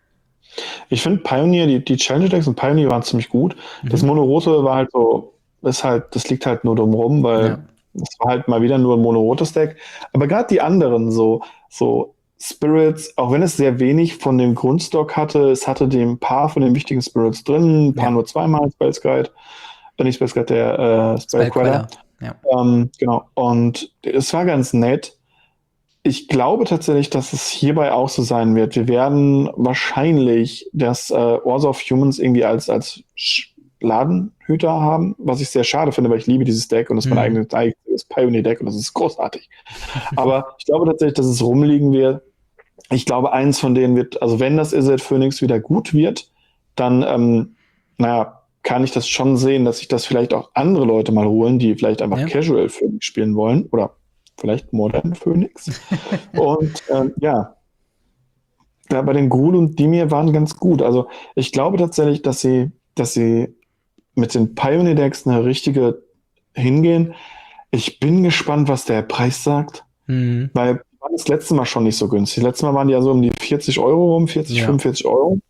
Ich finde Pioneer, die, die Challenger-Decks und Pioneer waren ziemlich gut. Mhm. Das Monorote war halt so, ist halt, das liegt halt nur dumm rum, weil Ja. es war halt mal wieder nur ein monorotes Deck. Aber gerade die anderen, so, so Spirits, auch wenn es sehr wenig von dem Grundstock hatte, es hatte ein paar von den wichtigen Spirits drin, ein paar Ja. nur zweimal, Spells Guide, äh, nicht Spells Guide, der äh, Spellqueller. Ja. Ähm, genau. Und es war ganz nett. Ich glaube tatsächlich, dass es hierbei auch so sein wird. Wir werden wahrscheinlich das äh, Wars of Humans irgendwie als, als Sch- Ladenhüter haben, was ich sehr schade finde, weil ich liebe dieses Deck und das ist mein Mhm. eigenes Pioneer-Deck und das ist großartig. Aber ich glaube tatsächlich, dass es rumliegen wird. Ich glaube, eins von denen wird, also wenn das Izzet Phoenix wieder gut wird, dann, ähm, naja, kann ich das schon sehen, dass sich das vielleicht auch andere Leute mal holen, die vielleicht einfach Ja. Casual Phoenix spielen wollen oder vielleicht Modern Phoenix. Und ähm, ja, ja, bei den Gruul und Dimir waren ganz gut. Also ich glaube tatsächlich, dass sie, dass sie mit den Pioneer-Decks eine richtige hingehen. Ich bin gespannt, was der Preis sagt, Mhm. weil die waren das letzte Mal schon nicht so günstig. Letztes Mal waren die ja so um die vierzig Euro rum, vierzig, Ja. fünfundvierzig Euro.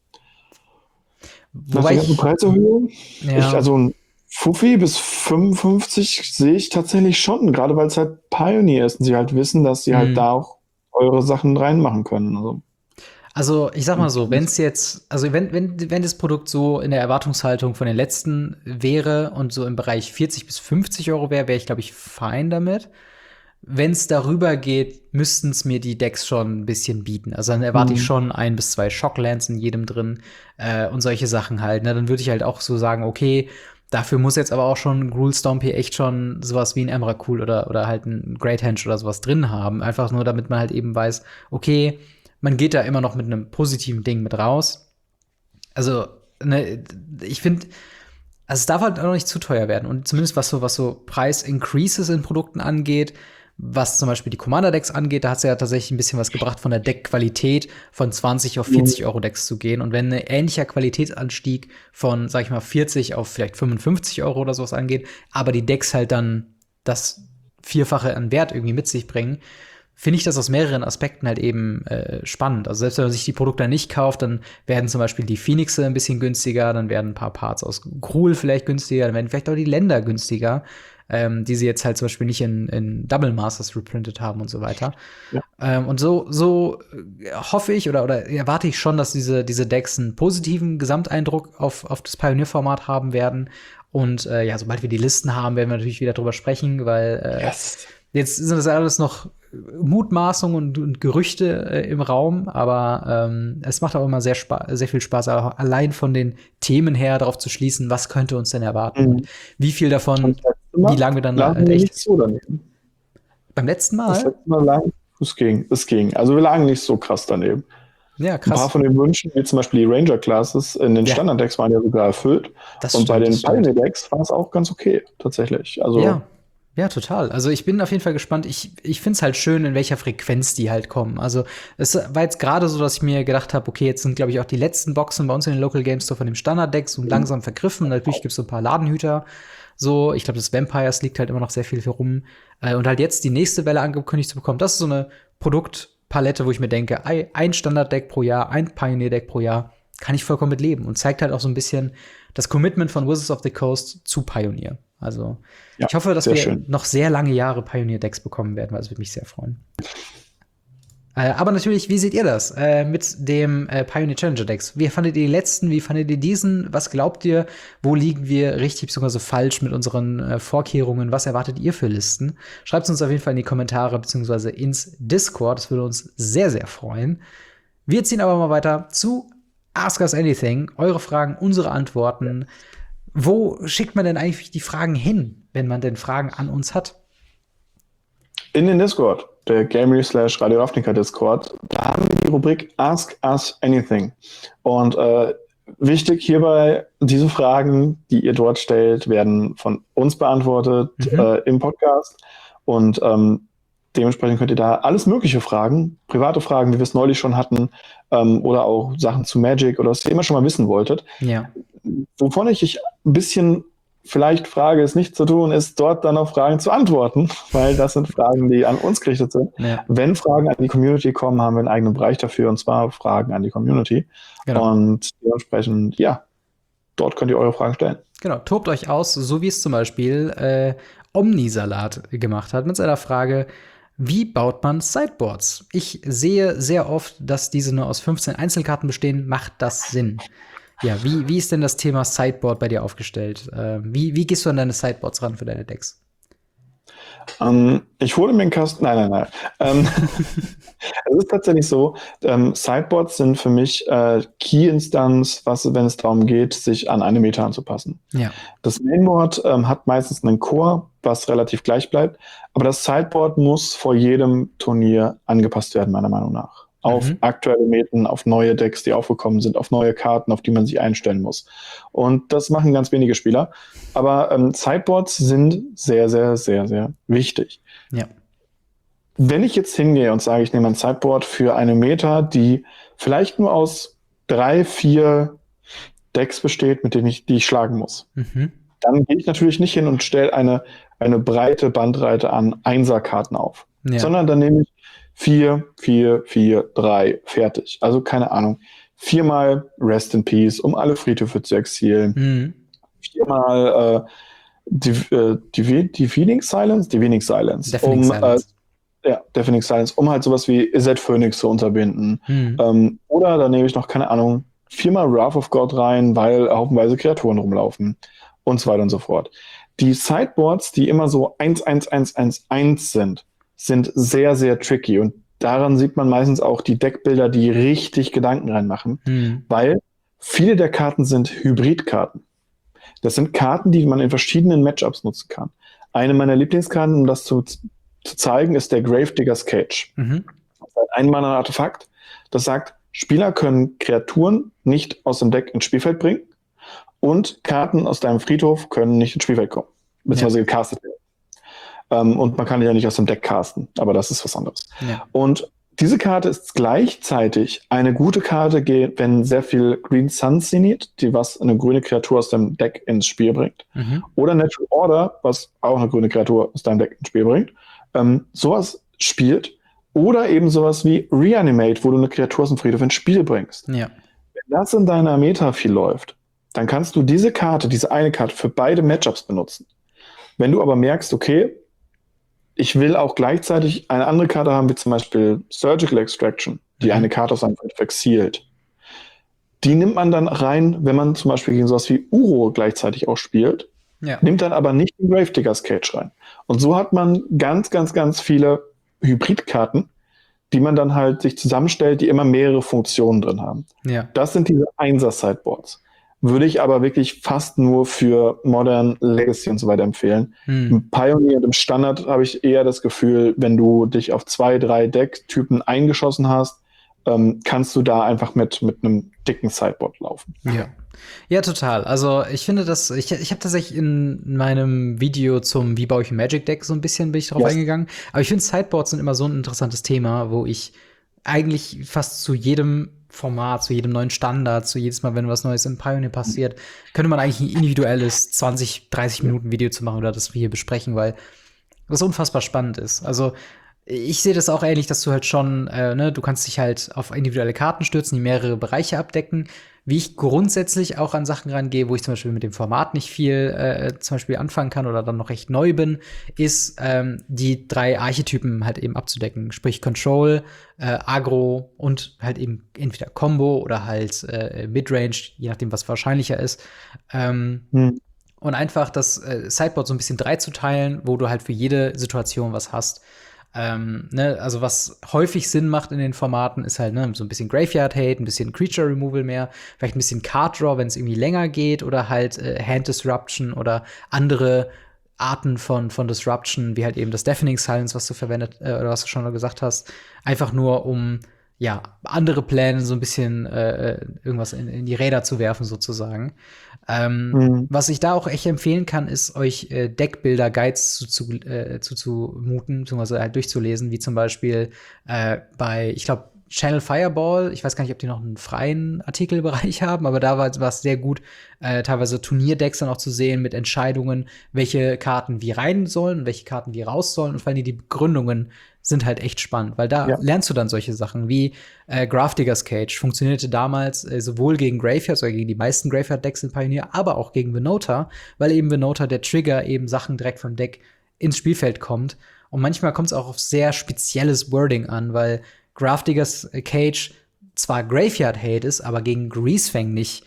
Nach Wobei der ganzen ich, Preiserhöhung, ich, ja, also ein Fuffi bis fünfundfünfzig sehe ich tatsächlich schon, gerade weil es halt Pioneer ist und sie halt wissen, dass sie halt mhm. da auch eure Sachen reinmachen können. Also, Also ich sag mal so, wenn es jetzt, also wenn, wenn, wenn das Produkt so in der Erwartungshaltung von den letzten wäre und so im Bereich vierzig bis fünfzig Euro wäre, wäre ich, glaube ich, fein damit. Wenn es darüber geht, müssten es mir die Decks schon ein bisschen bieten. Also dann erwarte ich Mhm. schon ein bis zwei Shocklands in jedem drin äh, und solche Sachen halt. Ne? Dann würde ich halt auch so sagen, okay, dafür muss jetzt aber auch schon Gruul Stompy echt schon sowas wie ein Emrakul oder, oder halt ein Great Henge oder sowas drin haben. Einfach nur, damit man halt eben weiß, okay, man geht da immer noch mit einem positiven Ding mit raus. Also, ne, ich finde, also es darf halt auch noch nicht zu teuer werden. Und zumindest was so, was so Preis-Increases in Produkten angeht, was zum Beispiel die Commander-Decks angeht, da hat es ja tatsächlich ein bisschen was gebracht, von der Deckqualität von zwanzig auf vierzig Euro Decks zu gehen. Und wenn ein ähnlicher Qualitätsanstieg von, sag ich mal, vierzig auf vielleicht fünfundfünfzig Euro oder sowas angeht, aber die Decks halt dann das Vierfache an Wert irgendwie mit sich bringen, finde ich das aus mehreren Aspekten halt eben äh, spannend. Also selbst wenn man sich die Produkte dann nicht kauft, dann werden zum Beispiel die Phoenixe ein bisschen günstiger, dann werden ein paar Parts aus Gruul vielleicht günstiger, dann werden vielleicht auch die Länder günstiger, ähm, die sie jetzt halt zum Beispiel nicht in, in Double Masters reprintet haben und so weiter. Ja. Ähm, und so, so äh, hoffe ich oder, oder erwarte ich schon, dass diese, diese Decks einen positiven Gesamteindruck auf, auf das Pioneer-Format haben werden. Und äh, ja, sobald wir die Listen haben, werden wir natürlich wieder drüber sprechen, weil äh, Yes. jetzt sind das alles noch Mutmaßungen und, und Gerüchte äh, im Raum, aber ähm, es macht auch immer sehr, sehr viel Spaß, auch allein von den Themen her darauf zu schließen, was könnte uns denn erwarten Mhm. und wie viel davon, Und das letzte Mal wie lange wir dann lagen halt wir echt. nicht so daneben. Beim letzten Das Mal? letzte Mal lagen, es ging, es ging. Also wir lagen nicht so krass daneben. Ja, Ein paar krass. von den Wünschen, wie zum Beispiel die Ranger-Classes in den Ja, Standard-Decks waren ja sogar erfüllt. das Und bei stimmt, das den stimmt. Pioneer-Decks war es auch ganz okay, tatsächlich. Also, Ja. Ja, total. Also ich bin auf jeden Fall gespannt. Ich, ich finde es halt schön, in welcher Frequenz die halt kommen. Also es war jetzt gerade so, dass ich mir gedacht habe, okay, jetzt sind, glaube ich, auch die letzten Boxen bei uns in den Local Game Store von dem Standard-Deck so langsam vergriffen. Natürlich gibt es so ein paar Ladenhüter. So, ich glaube, das Vampires liegt halt immer noch sehr viel herum. Äh, und halt jetzt die nächste Welle angekündigt zu bekommen, das ist so eine Produktpalette, wo ich mir denke, ein Standard-Deck pro Jahr, ein Pioneer-Deck pro Jahr, kann ich vollkommen mit leben. Und zeigt halt auch so ein bisschen das Commitment von Wizards of the Coast zu Pioneer. Also ja, ich hoffe, dass sehr wir schön. noch sehr lange Jahre Pioneer-Decks bekommen werden, weil es würde mich sehr freuen. Äh, aber natürlich, wie seht ihr das äh, mit dem äh, Pioneer Challenger Decks? Wie fandet ihr die letzten? Wie fandet ihr diesen? Was glaubt ihr? Wo liegen wir richtig bzw. falsch mit unseren äh, Vorkehrungen? Was erwartet ihr für Listen? Schreibt es uns auf jeden Fall in die Kommentare bzw. ins Discord. Das würde uns sehr, sehr freuen. Wir ziehen aber mal weiter zu Ask Us Anything. Eure Fragen, unsere Antworten. Wo schickt man denn eigentlich die Fragen hin, wenn man denn Fragen an uns hat? In den Discord, der Gamery slash Radio Ravnica Discord, da haben wir die Rubrik Ask Us Anything. Und äh, wichtig hierbei, diese Fragen, die ihr dort stellt, werden von uns beantwortet Mhm. äh, im Podcast. Und ähm, dementsprechend könnt ihr da alles Mögliche fragen, private Fragen, wie wir es neulich schon hatten, ähm, oder auch Sachen zu Magic oder was ihr immer schon mal wissen wolltet. Ja. Wovon ich euch ein bisschen vielleicht frage, es nicht zu tun, ist dort dann auf Fragen zu antworten, weil das sind Fragen, die an uns gerichtet sind. Ja. Wenn Fragen an die Community kommen, haben wir einen eigenen Bereich dafür, und zwar Fragen an die Community. Genau. Und dementsprechend, ja, dort könnt ihr eure Fragen stellen. Genau, tobt euch aus, so wie es zum Beispiel äh, Omnisalat gemacht hat mit seiner Frage, wie baut man Sideboards? Ich sehe sehr oft, dass diese nur aus fünfzehn Einzelkarten bestehen. Macht das Sinn? Ja, wie, wie ist denn das Thema Sideboard bei dir aufgestellt? Äh, wie, wie gehst du an deine Sideboards ran für deine Decks? Ähm, ich hole mir einen Kasten. Nein, nein, nein. Ähm, es ist tatsächlich so, ähm, Sideboards sind für mich äh, Key-Instanz, was, wenn es darum geht, sich an eine Meta anzupassen. Ja. Das Mainboard ähm, hat meistens einen Core, was relativ gleich bleibt, aber das Sideboard muss vor jedem Turnier angepasst werden, meiner Meinung nach. Auf Mhm. aktuelle Meten, auf neue Decks, die aufgekommen sind, auf neue Karten, auf die man sich einstellen muss. Und das machen ganz wenige Spieler. Aber ähm, Sideboards sind sehr, sehr, sehr, sehr wichtig. Ja. Wenn ich jetzt hingehe und sage, ich nehme ein Sideboard für eine Meta, die vielleicht nur aus drei, vier Decks besteht, mit denen ich, die ich schlagen muss, Mhm. dann gehe ich natürlich nicht hin und stelle eine, eine breite Bandbreite an Einserkarten auf. Ja. Sondern dann nehme ich vier, vier, vier, drei, fertig. Also keine Ahnung. Viermal Rest in Peace, um alle Friedhöfe zu exilen. Mhm. Viermal äh, die, äh, die, Deafening Silence, Deafening Silence, Deafening um Silence. Äh, ja, Deafening Silence, um halt sowas wie Izzet Phoenix zu unterbinden. Mhm. Ähm, oder da nehme ich noch, keine Ahnung, viermal Wrath of God rein, weil haufenweise Kreaturen rumlaufen und so weiter und so fort. Die Sideboards, die immer so eins eins eins eins eins sind, sind sehr, sehr tricky und daran sieht man meistens auch die Deckbilder, die richtig Gedanken reinmachen, Mhm. weil viele der Karten sind Hybridkarten. Das sind Karten, die man in verschiedenen Matchups nutzen kann. Eine meiner Lieblingskarten, um das zu, zu zeigen, ist der Gravedigger's Cage. Mhm. Das ist ein Mana-Artefakt, das sagt, Spieler können Kreaturen nicht aus dem Deck ins Spielfeld bringen und Karten aus deinem Friedhof können nicht ins Spielfeld kommen, beziehungsweise gecastet werden. Ähm, und man kann die ja nicht aus dem Deck casten, aber das ist was anderes. Ja. Und diese Karte ist gleichzeitig eine gute Karte, wenn sehr viel Green Sun Zenith, die was eine grüne Kreatur aus dem Deck ins Spiel bringt, Mhm. oder Natural Order, was auch eine grüne Kreatur aus deinem Deck ins Spiel bringt, ähm, sowas spielt. Oder eben sowas wie Reanimate, wo du eine Kreatur aus dem Friedhof ins Spiel bringst. Ja. Wenn das in deiner Meta viel läuft, dann kannst du diese Karte, diese eine Karte für beide Matchups benutzen. Wenn du aber merkst, okay, ich will auch gleichzeitig eine andere Karte haben, wie zum Beispiel Surgical Extraction, die Mhm. eine Karte aus einem Friedhof exilt. Die nimmt man dann rein, wenn man zum Beispiel gegen sowas wie Uro gleichzeitig auch spielt, Ja. nimmt dann aber nicht den Gravedigger's Cage rein. Und so hat man ganz, ganz, ganz viele Hybridkarten, die man dann halt sich zusammenstellt, die immer mehrere Funktionen drin haben. Ja. Das sind diese Einser-Sideboards. Würde ich aber wirklich fast nur für Modern, Legacy und so weiter empfehlen. Mhm. Im Pioneer und im Standard habe ich eher das Gefühl, wenn du dich auf zwei, drei Decktypen eingeschossen hast, ähm, kannst du da einfach mit, mit einem dicken Sideboard laufen. Ja. Ja, total. Also ich finde das, ich, ich habe tatsächlich in meinem Video zum Wie baue ich ein Magic Deck so ein bisschen bin ich drauf Yes. eingegangen. Aber ich finde Sideboards sind immer so ein interessantes Thema, wo ich eigentlich fast zu jedem Format, zu jedem neuen Standard, zu jedes Mal, wenn was Neues im Pioneer passiert, könnte man eigentlich ein individuelles zwanzig, dreißig Minuten Video zu machen oder das wir hier besprechen, weil das unfassbar spannend ist. Also ich sehe das auch ähnlich, dass du halt schon, äh, ne, du kannst dich halt auf individuelle Karten stürzen, die mehrere Bereiche abdecken. Wie ich grundsätzlich auch an Sachen rangehe, wo ich zum Beispiel mit dem Format nicht viel äh, zum Beispiel anfangen kann oder dann noch recht neu bin, ist ähm, die drei Archetypen halt eben abzudecken. Sprich Control, äh, Agro und halt eben entweder Combo oder halt äh, Midrange, je nachdem, was wahrscheinlicher ist. Ähm, Hm. Und einfach das äh, Sideboard so ein bisschen drei zu teilen, wo du halt für jede Situation was hast. Ähm, ne, also was häufig Sinn macht in den Formaten, ist halt ne, so ein bisschen Graveyard Hate, ein bisschen Creature Removal mehr, vielleicht ein bisschen Card Draw, wenn es irgendwie länger geht, oder halt äh, Hand Disruption oder andere Arten von, von Disruption, wie halt eben das Deafening Silence, was du verwendet, äh, oder was du schon gesagt hast, einfach nur um ja, andere Pläne so ein bisschen äh, irgendwas in, in die Räder zu werfen, sozusagen. Ähm, Mhm. Was ich da auch echt empfehlen kann, ist euch äh, Deckbilder-Guides zu, zu, äh, zu, zu muten, beziehungsweise halt durchzulesen, wie zum Beispiel äh, bei, ich glaube, Channel Fireball, ich weiß gar nicht, ob die noch einen freien Artikelbereich haben, aber da war es sehr gut, äh, teilweise Turnierdecks dann auch zu sehen mit Entscheidungen, welche Karten wie rein sollen und welche Karten wie raus sollen und vor allem die Begründungen sind halt echt spannend, weil da Ja. lernst du dann solche Sachen wie äh, Gravedigger's Cage funktionierte damals äh, sowohl gegen Graveyards oder gegen die meisten Graveyard-Decks in Pioneer, aber auch gegen Venota, weil eben Venota der Trigger eben Sachen direkt vom Deck ins Spielfeld kommt. Und manchmal kommt es auch auf sehr spezielles Wording an, weil Gravedigger's Cage zwar Graveyard Hate ist, aber gegen Greasefang nicht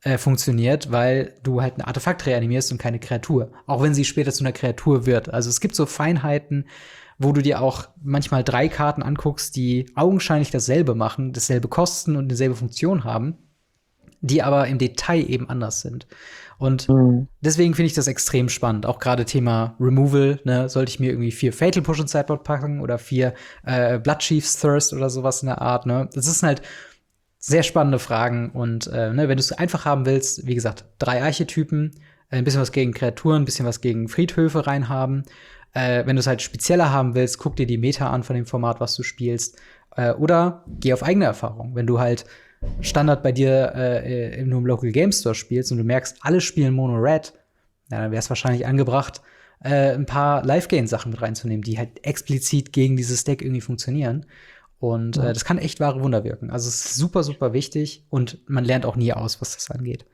äh, funktioniert, weil du halt ein Artefakt reanimierst und keine Kreatur. Auch wenn sie später zu einer Kreatur wird. Also es gibt so Feinheiten, wo du dir auch manchmal drei Karten anguckst, die augenscheinlich dasselbe machen, dasselbe kosten und dieselbe Funktion haben, die aber im Detail eben anders sind. Und mhm. deswegen finde ich das extrem spannend. Auch gerade Thema Removal, ne, sollte ich mir irgendwie vier Fatal Push ins Sideboard packen oder vier äh, Blood Chief's Thirst oder sowas in der Art, ne? Das sind halt sehr spannende Fragen. Und äh, ne, wenn du es einfach haben willst, wie gesagt, drei Archetypen, äh, ein bisschen was gegen Kreaturen, ein bisschen was gegen Friedhöfe reinhaben. Äh, wenn du es halt spezieller haben willst, guck dir die Meta an von dem Format, was du spielst. Äh, oder geh auf eigene Erfahrung. Wenn du halt Standard bei dir äh, nur im Local Game Store spielst und du merkst, alle spielen Mono Red, ja, dann wäre es wahrscheinlich angebracht, äh, ein paar Live-Gain-Sachen mit reinzunehmen, die halt explizit gegen dieses Deck irgendwie funktionieren. Und äh, das kann echt wahre Wunder wirken. Also es ist super, super wichtig und man lernt auch nie aus, was das angeht.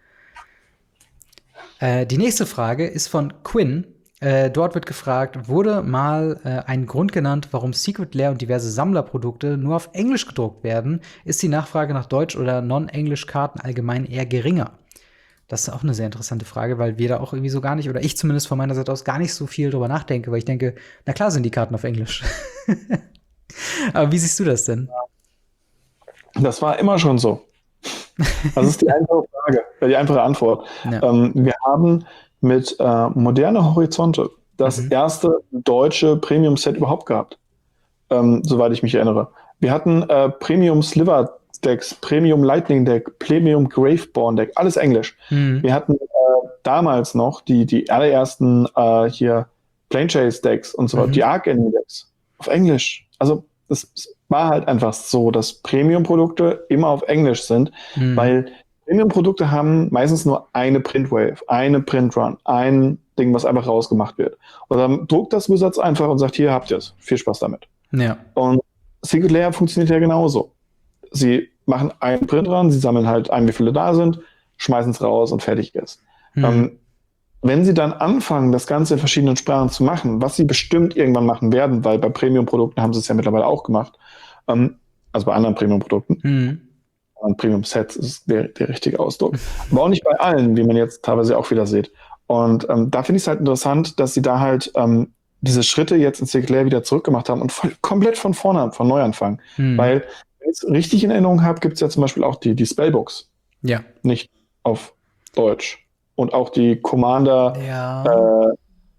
Äh, die nächste Frage ist von Quinn. Äh, dort wird gefragt, wurde mal äh, ein Grund genannt, warum Secret Lair und diverse Sammlerprodukte nur auf Englisch gedruckt werden? Ist die Nachfrage nach Deutsch- oder Non-Englisch-Karten allgemein eher geringer? Das ist auch eine sehr interessante Frage, weil wir da auch irgendwie so gar nicht, oder ich zumindest von meiner Seite aus gar nicht so viel drüber nachdenke, weil ich denke, na klar sind die Karten auf Englisch. Aber wie siehst du das denn? Das war immer schon so. Das ist die einfache Frage, die einfache Antwort. Ja. Ähm, wir haben mit äh, Moderne Horizonte das mhm. erste deutsche Premium-Set überhaupt gehabt, ähm, soweit ich mich erinnere. Wir hatten äh, Premium Sliver Decks, Premium Lightning Deck, Premium Graveborn Deck, alles Englisch. Mhm. Wir hatten äh, damals noch die, die allerersten äh, hier Planechase Decks und so weiter, mhm. die Arc Enemy Decks auf Englisch. Also es war halt einfach so, dass Premium-Produkte immer auf Englisch sind, mhm. weil Premium-Produkte haben meistens nur eine Printwave, eine Printrun, ein Ding, was einfach rausgemacht wird. Und dann druckt das Wizards einfach und sagt, hier habt ihr es, viel Spaß damit. Ja. Und Secret Lair funktioniert ja genauso. Sie machen einen Printrun, sie sammeln halt ein, wie viele da sind, schmeißen es raus und fertig ist. Mhm. Ähm, wenn sie dann anfangen, das Ganze in verschiedenen Sprachen zu machen, was sie bestimmt irgendwann machen werden, weil bei Premium-Produkten haben sie es ja mittlerweile auch gemacht, ähm, also bei anderen Premium-Produkten, mhm. Premium-Sets ist der, der richtige Ausdruck. Aber auch nicht bei allen, wie man jetzt teilweise auch wieder sieht. Und ähm, da finde ich es halt interessant, dass sie da halt ähm, diese Schritte jetzt in Secret Lair wieder zurückgemacht haben und voll, komplett von vorne, von neu anfangen. Hm. Weil, wenn ich es richtig in Erinnerung habe, gibt es ja zum Beispiel auch die, die Spellbooks. Ja. Nicht auf Deutsch. Und auch die Commander ja. äh,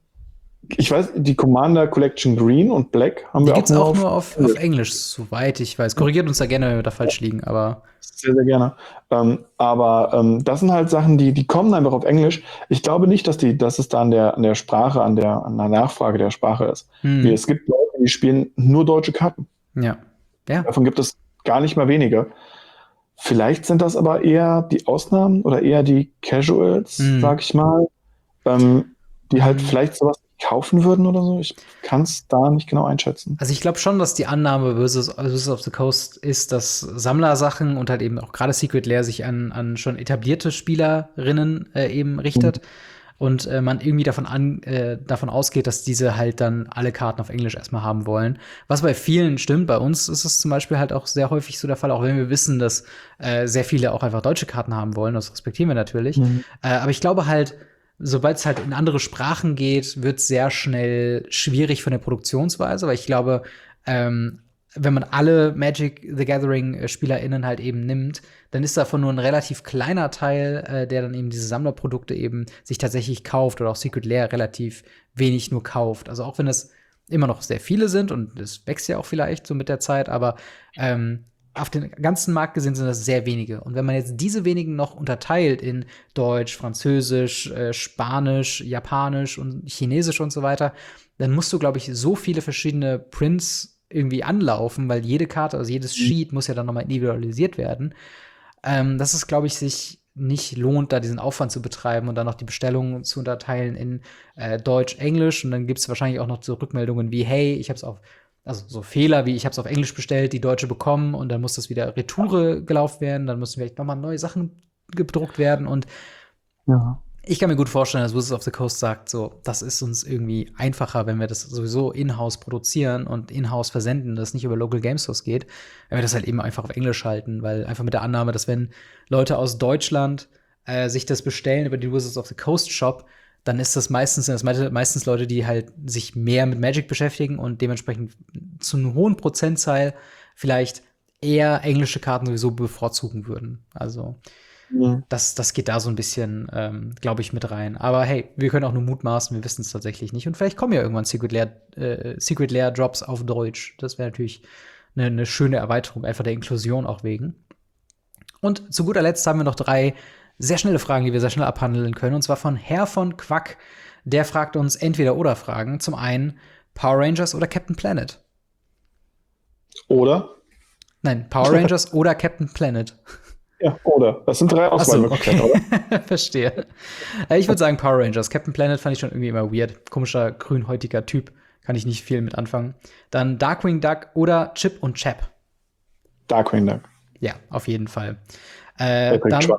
ich weiß, die Commander Collection Green und Black haben die wir auch, gibt's auch nur auf, auf Englisch, soweit ich weiß. Korrigiert uns da gerne, wenn wir da falsch liegen, aber sehr, sehr gerne. Ähm, aber ähm, das sind halt Sachen, die, die kommen einfach auf Englisch. Ich glaube nicht, dass, die, dass es da an der, an der Sprache, an der, an der Nachfrage der Sprache ist. Hm. Wie, es gibt Leute, die spielen nur deutsche Karten. Ja. ja. Davon gibt es gar nicht mal wenige. Vielleicht sind das aber eher die Ausnahmen oder eher die Casuals, hm. sag ich mal, ähm, die halt hm. vielleicht sowas kaufen würden oder so. Ich kann es da nicht genau einschätzen. Also ich glaube schon, dass die Annahme Wizards of the Coast ist, dass Sammlersachen und halt eben auch gerade Secret Lair sich an, an schon etablierte Spielerinnen äh, eben richtet. Mhm. Und äh, man irgendwie davon, an, äh, davon ausgeht, dass diese halt dann alle Karten auf Englisch erstmal haben wollen. Was bei vielen stimmt. Bei uns ist es zum Beispiel halt auch sehr häufig so der Fall, auch wenn wir wissen, dass äh, sehr viele auch einfach deutsche Karten haben wollen. Das respektieren wir natürlich. Mhm. Äh, aber ich glaube halt, sobald es halt in andere Sprachen geht, wird es sehr schnell schwierig von der Produktionsweise, weil ich glaube, ähm, wenn man alle Magic the Gathering SpielerInnen halt eben nimmt, dann ist davon nur ein relativ kleiner Teil, äh, der dann eben diese Sammlerprodukte eben sich tatsächlich kauft oder auch Secret Lair relativ wenig nur kauft. Also auch wenn es immer noch sehr viele sind und es wächst ja auch vielleicht so mit der Zeit, aber ähm, auf den ganzen Markt gesehen sind das sehr wenige. Und wenn man jetzt diese wenigen noch unterteilt in Deutsch, Französisch, äh, Spanisch, Japanisch und Chinesisch und so weiter, dann musst du, glaube ich, so viele verschiedene Prints irgendwie anlaufen, weil jede Karte, also jedes Sheet muss ja dann nochmal individualisiert werden. Ähm, dass es, glaube ich, sich nicht lohnt, da diesen Aufwand zu betreiben und dann noch die Bestellungen zu unterteilen in äh, Deutsch, Englisch. Und dann gibt es wahrscheinlich auch noch so Rückmeldungen wie, hey, ich habe es auf Also so Fehler wie, ich habe es auf Englisch bestellt, die Deutsche bekommen und dann muss das wieder Retoure gelaufen werden, dann müssen vielleicht nochmal neue Sachen gedruckt werden und ja. Ich kann mir gut vorstellen, dass Wizards of the Coast sagt, so, das ist uns irgendwie einfacher, wenn wir das sowieso in-house produzieren und in-house versenden, das nicht über Local Game Stores geht, wenn wir das halt eben einfach auf Englisch halten, weil einfach mit der Annahme, dass wenn Leute aus Deutschland äh, sich das bestellen über den Wizards of the Coast Shop, dann ist das meistens, das meistens Leute, die halt sich mehr mit Magic beschäftigen und dementsprechend zu einem hohen Prozentzahl vielleicht eher englische Karten sowieso bevorzugen würden. Also ja. das, das geht da so ein bisschen, ähm, glaube ich, mit rein. Aber hey, wir können auch nur mutmaßen, wir wissen es tatsächlich nicht. Und vielleicht kommen ja irgendwann Secret Lair, äh, Secret Lair Drops auf Deutsch. Das wäre natürlich eine, eine schöne Erweiterung, einfach der Inklusion auch wegen. Und zu guter Letzt haben wir noch drei sehr schnelle Fragen, die wir sehr schnell abhandeln können. Und zwar von Herr von Quack. Der fragt uns Entweder-Oder-Fragen. Zum einen Power Rangers oder Captain Planet? Oder? Nein, Power Rangers oder Captain Planet. Ja, oder. Das sind drei Auswahlmöglichkeiten, okay. oder? Verstehe. Ich würde sagen Power Rangers. Captain Planet fand ich schon irgendwie immer weird. Komischer, grünhäutiger Typ. Kann ich nicht viel mit anfangen. Dann Darkwing Duck oder Chip und Chap? Darkwing Duck. Ja, auf jeden Fall. Äh, dann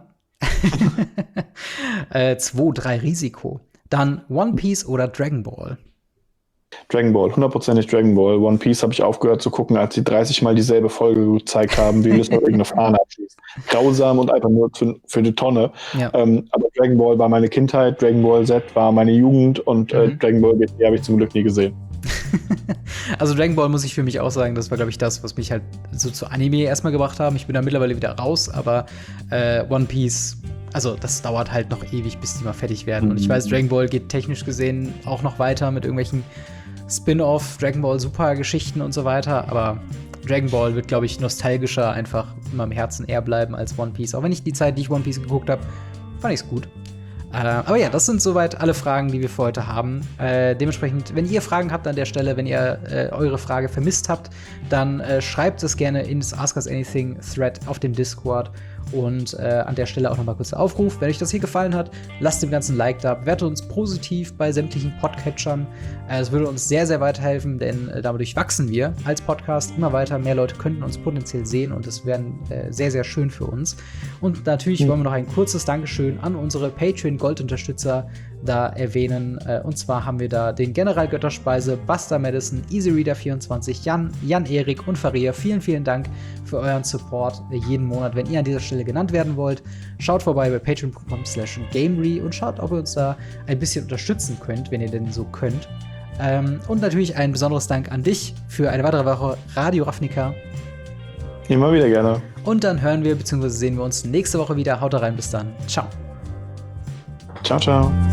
äh, zwei, drei Risiko. Dann One Piece oder Dragon Ball? Dragon Ball, hundertprozentig Dragon Ball. One Piece habe ich aufgehört zu gucken, als sie dreißig Mal dieselbe Folge gezeigt haben, wie Lysol irgendeine Fahne abschließt. Grausam und einfach nur für, für die Tonne. Ja. Ähm, aber Dragon Ball war meine Kindheit, Dragon Ball Z war meine Jugend und äh, mhm. Dragon Ball G T habe ich zum Glück nie gesehen. Also Dragon Ball muss ich für mich auch sagen, das war, glaube ich, das, was mich halt so zu Anime erstmal gebracht haben. Ich bin da mittlerweile wieder raus, aber äh, One Piece, also das dauert halt noch ewig, bis die mal fertig werden. Mhm. Und ich weiß, Dragon Ball geht technisch gesehen auch noch weiter mit irgendwelchen Spin-off, Dragon Ball Super-Geschichten und so weiter, aber Dragon Ball wird, glaube ich, nostalgischer einfach in meinem Herzen eher bleiben als One Piece. Auch wenn ich die Zeit, die ich One Piece geguckt habe, fand ich es gut. Äh, aber ja, das sind soweit alle Fragen, die wir für heute haben. Äh, dementsprechend, wenn ihr Fragen habt an der Stelle, wenn ihr äh, eure Frage vermisst habt, dann äh, schreibt es gerne ins Ask Us Anything Thread auf dem Discord. Und äh, an der Stelle auch nochmal kurz der Aufruf. Wenn euch das hier gefallen hat, lasst dem ganzen Like da, bewertet uns positiv bei sämtlichen Podcatchern. Es äh, würde uns sehr, sehr weiterhelfen, denn äh, dadurch wachsen wir als Podcast immer weiter. Mehr Leute könnten uns potenziell sehen und das wäre äh, sehr, sehr schön für uns. Und natürlich mhm. wollen wir noch ein kurzes Dankeschön an unsere Patreon-Gold-Unterstützer da erwähnen. Äh, und zwar haben wir da den General Götterspeise, Buster Madison, EasyReader vierundzwanzig, Jan, Jan-Erik und Faria. Vielen, vielen Dank für euren Support äh, jeden Monat. Wenn ihr an dieser Stelle genannt werden wollt, schaut vorbei bei patreon punkt com slash gamery und schaut, ob ihr uns da ein bisschen unterstützen könnt, wenn ihr denn so könnt. Ähm, und natürlich ein besonderes Dank an dich für eine weitere Woche Radio Ravnica. Immer wieder gerne. Und dann hören wir bzw. sehen wir uns nächste Woche wieder. Haut rein, bis dann. Ciao. Ciao, ciao.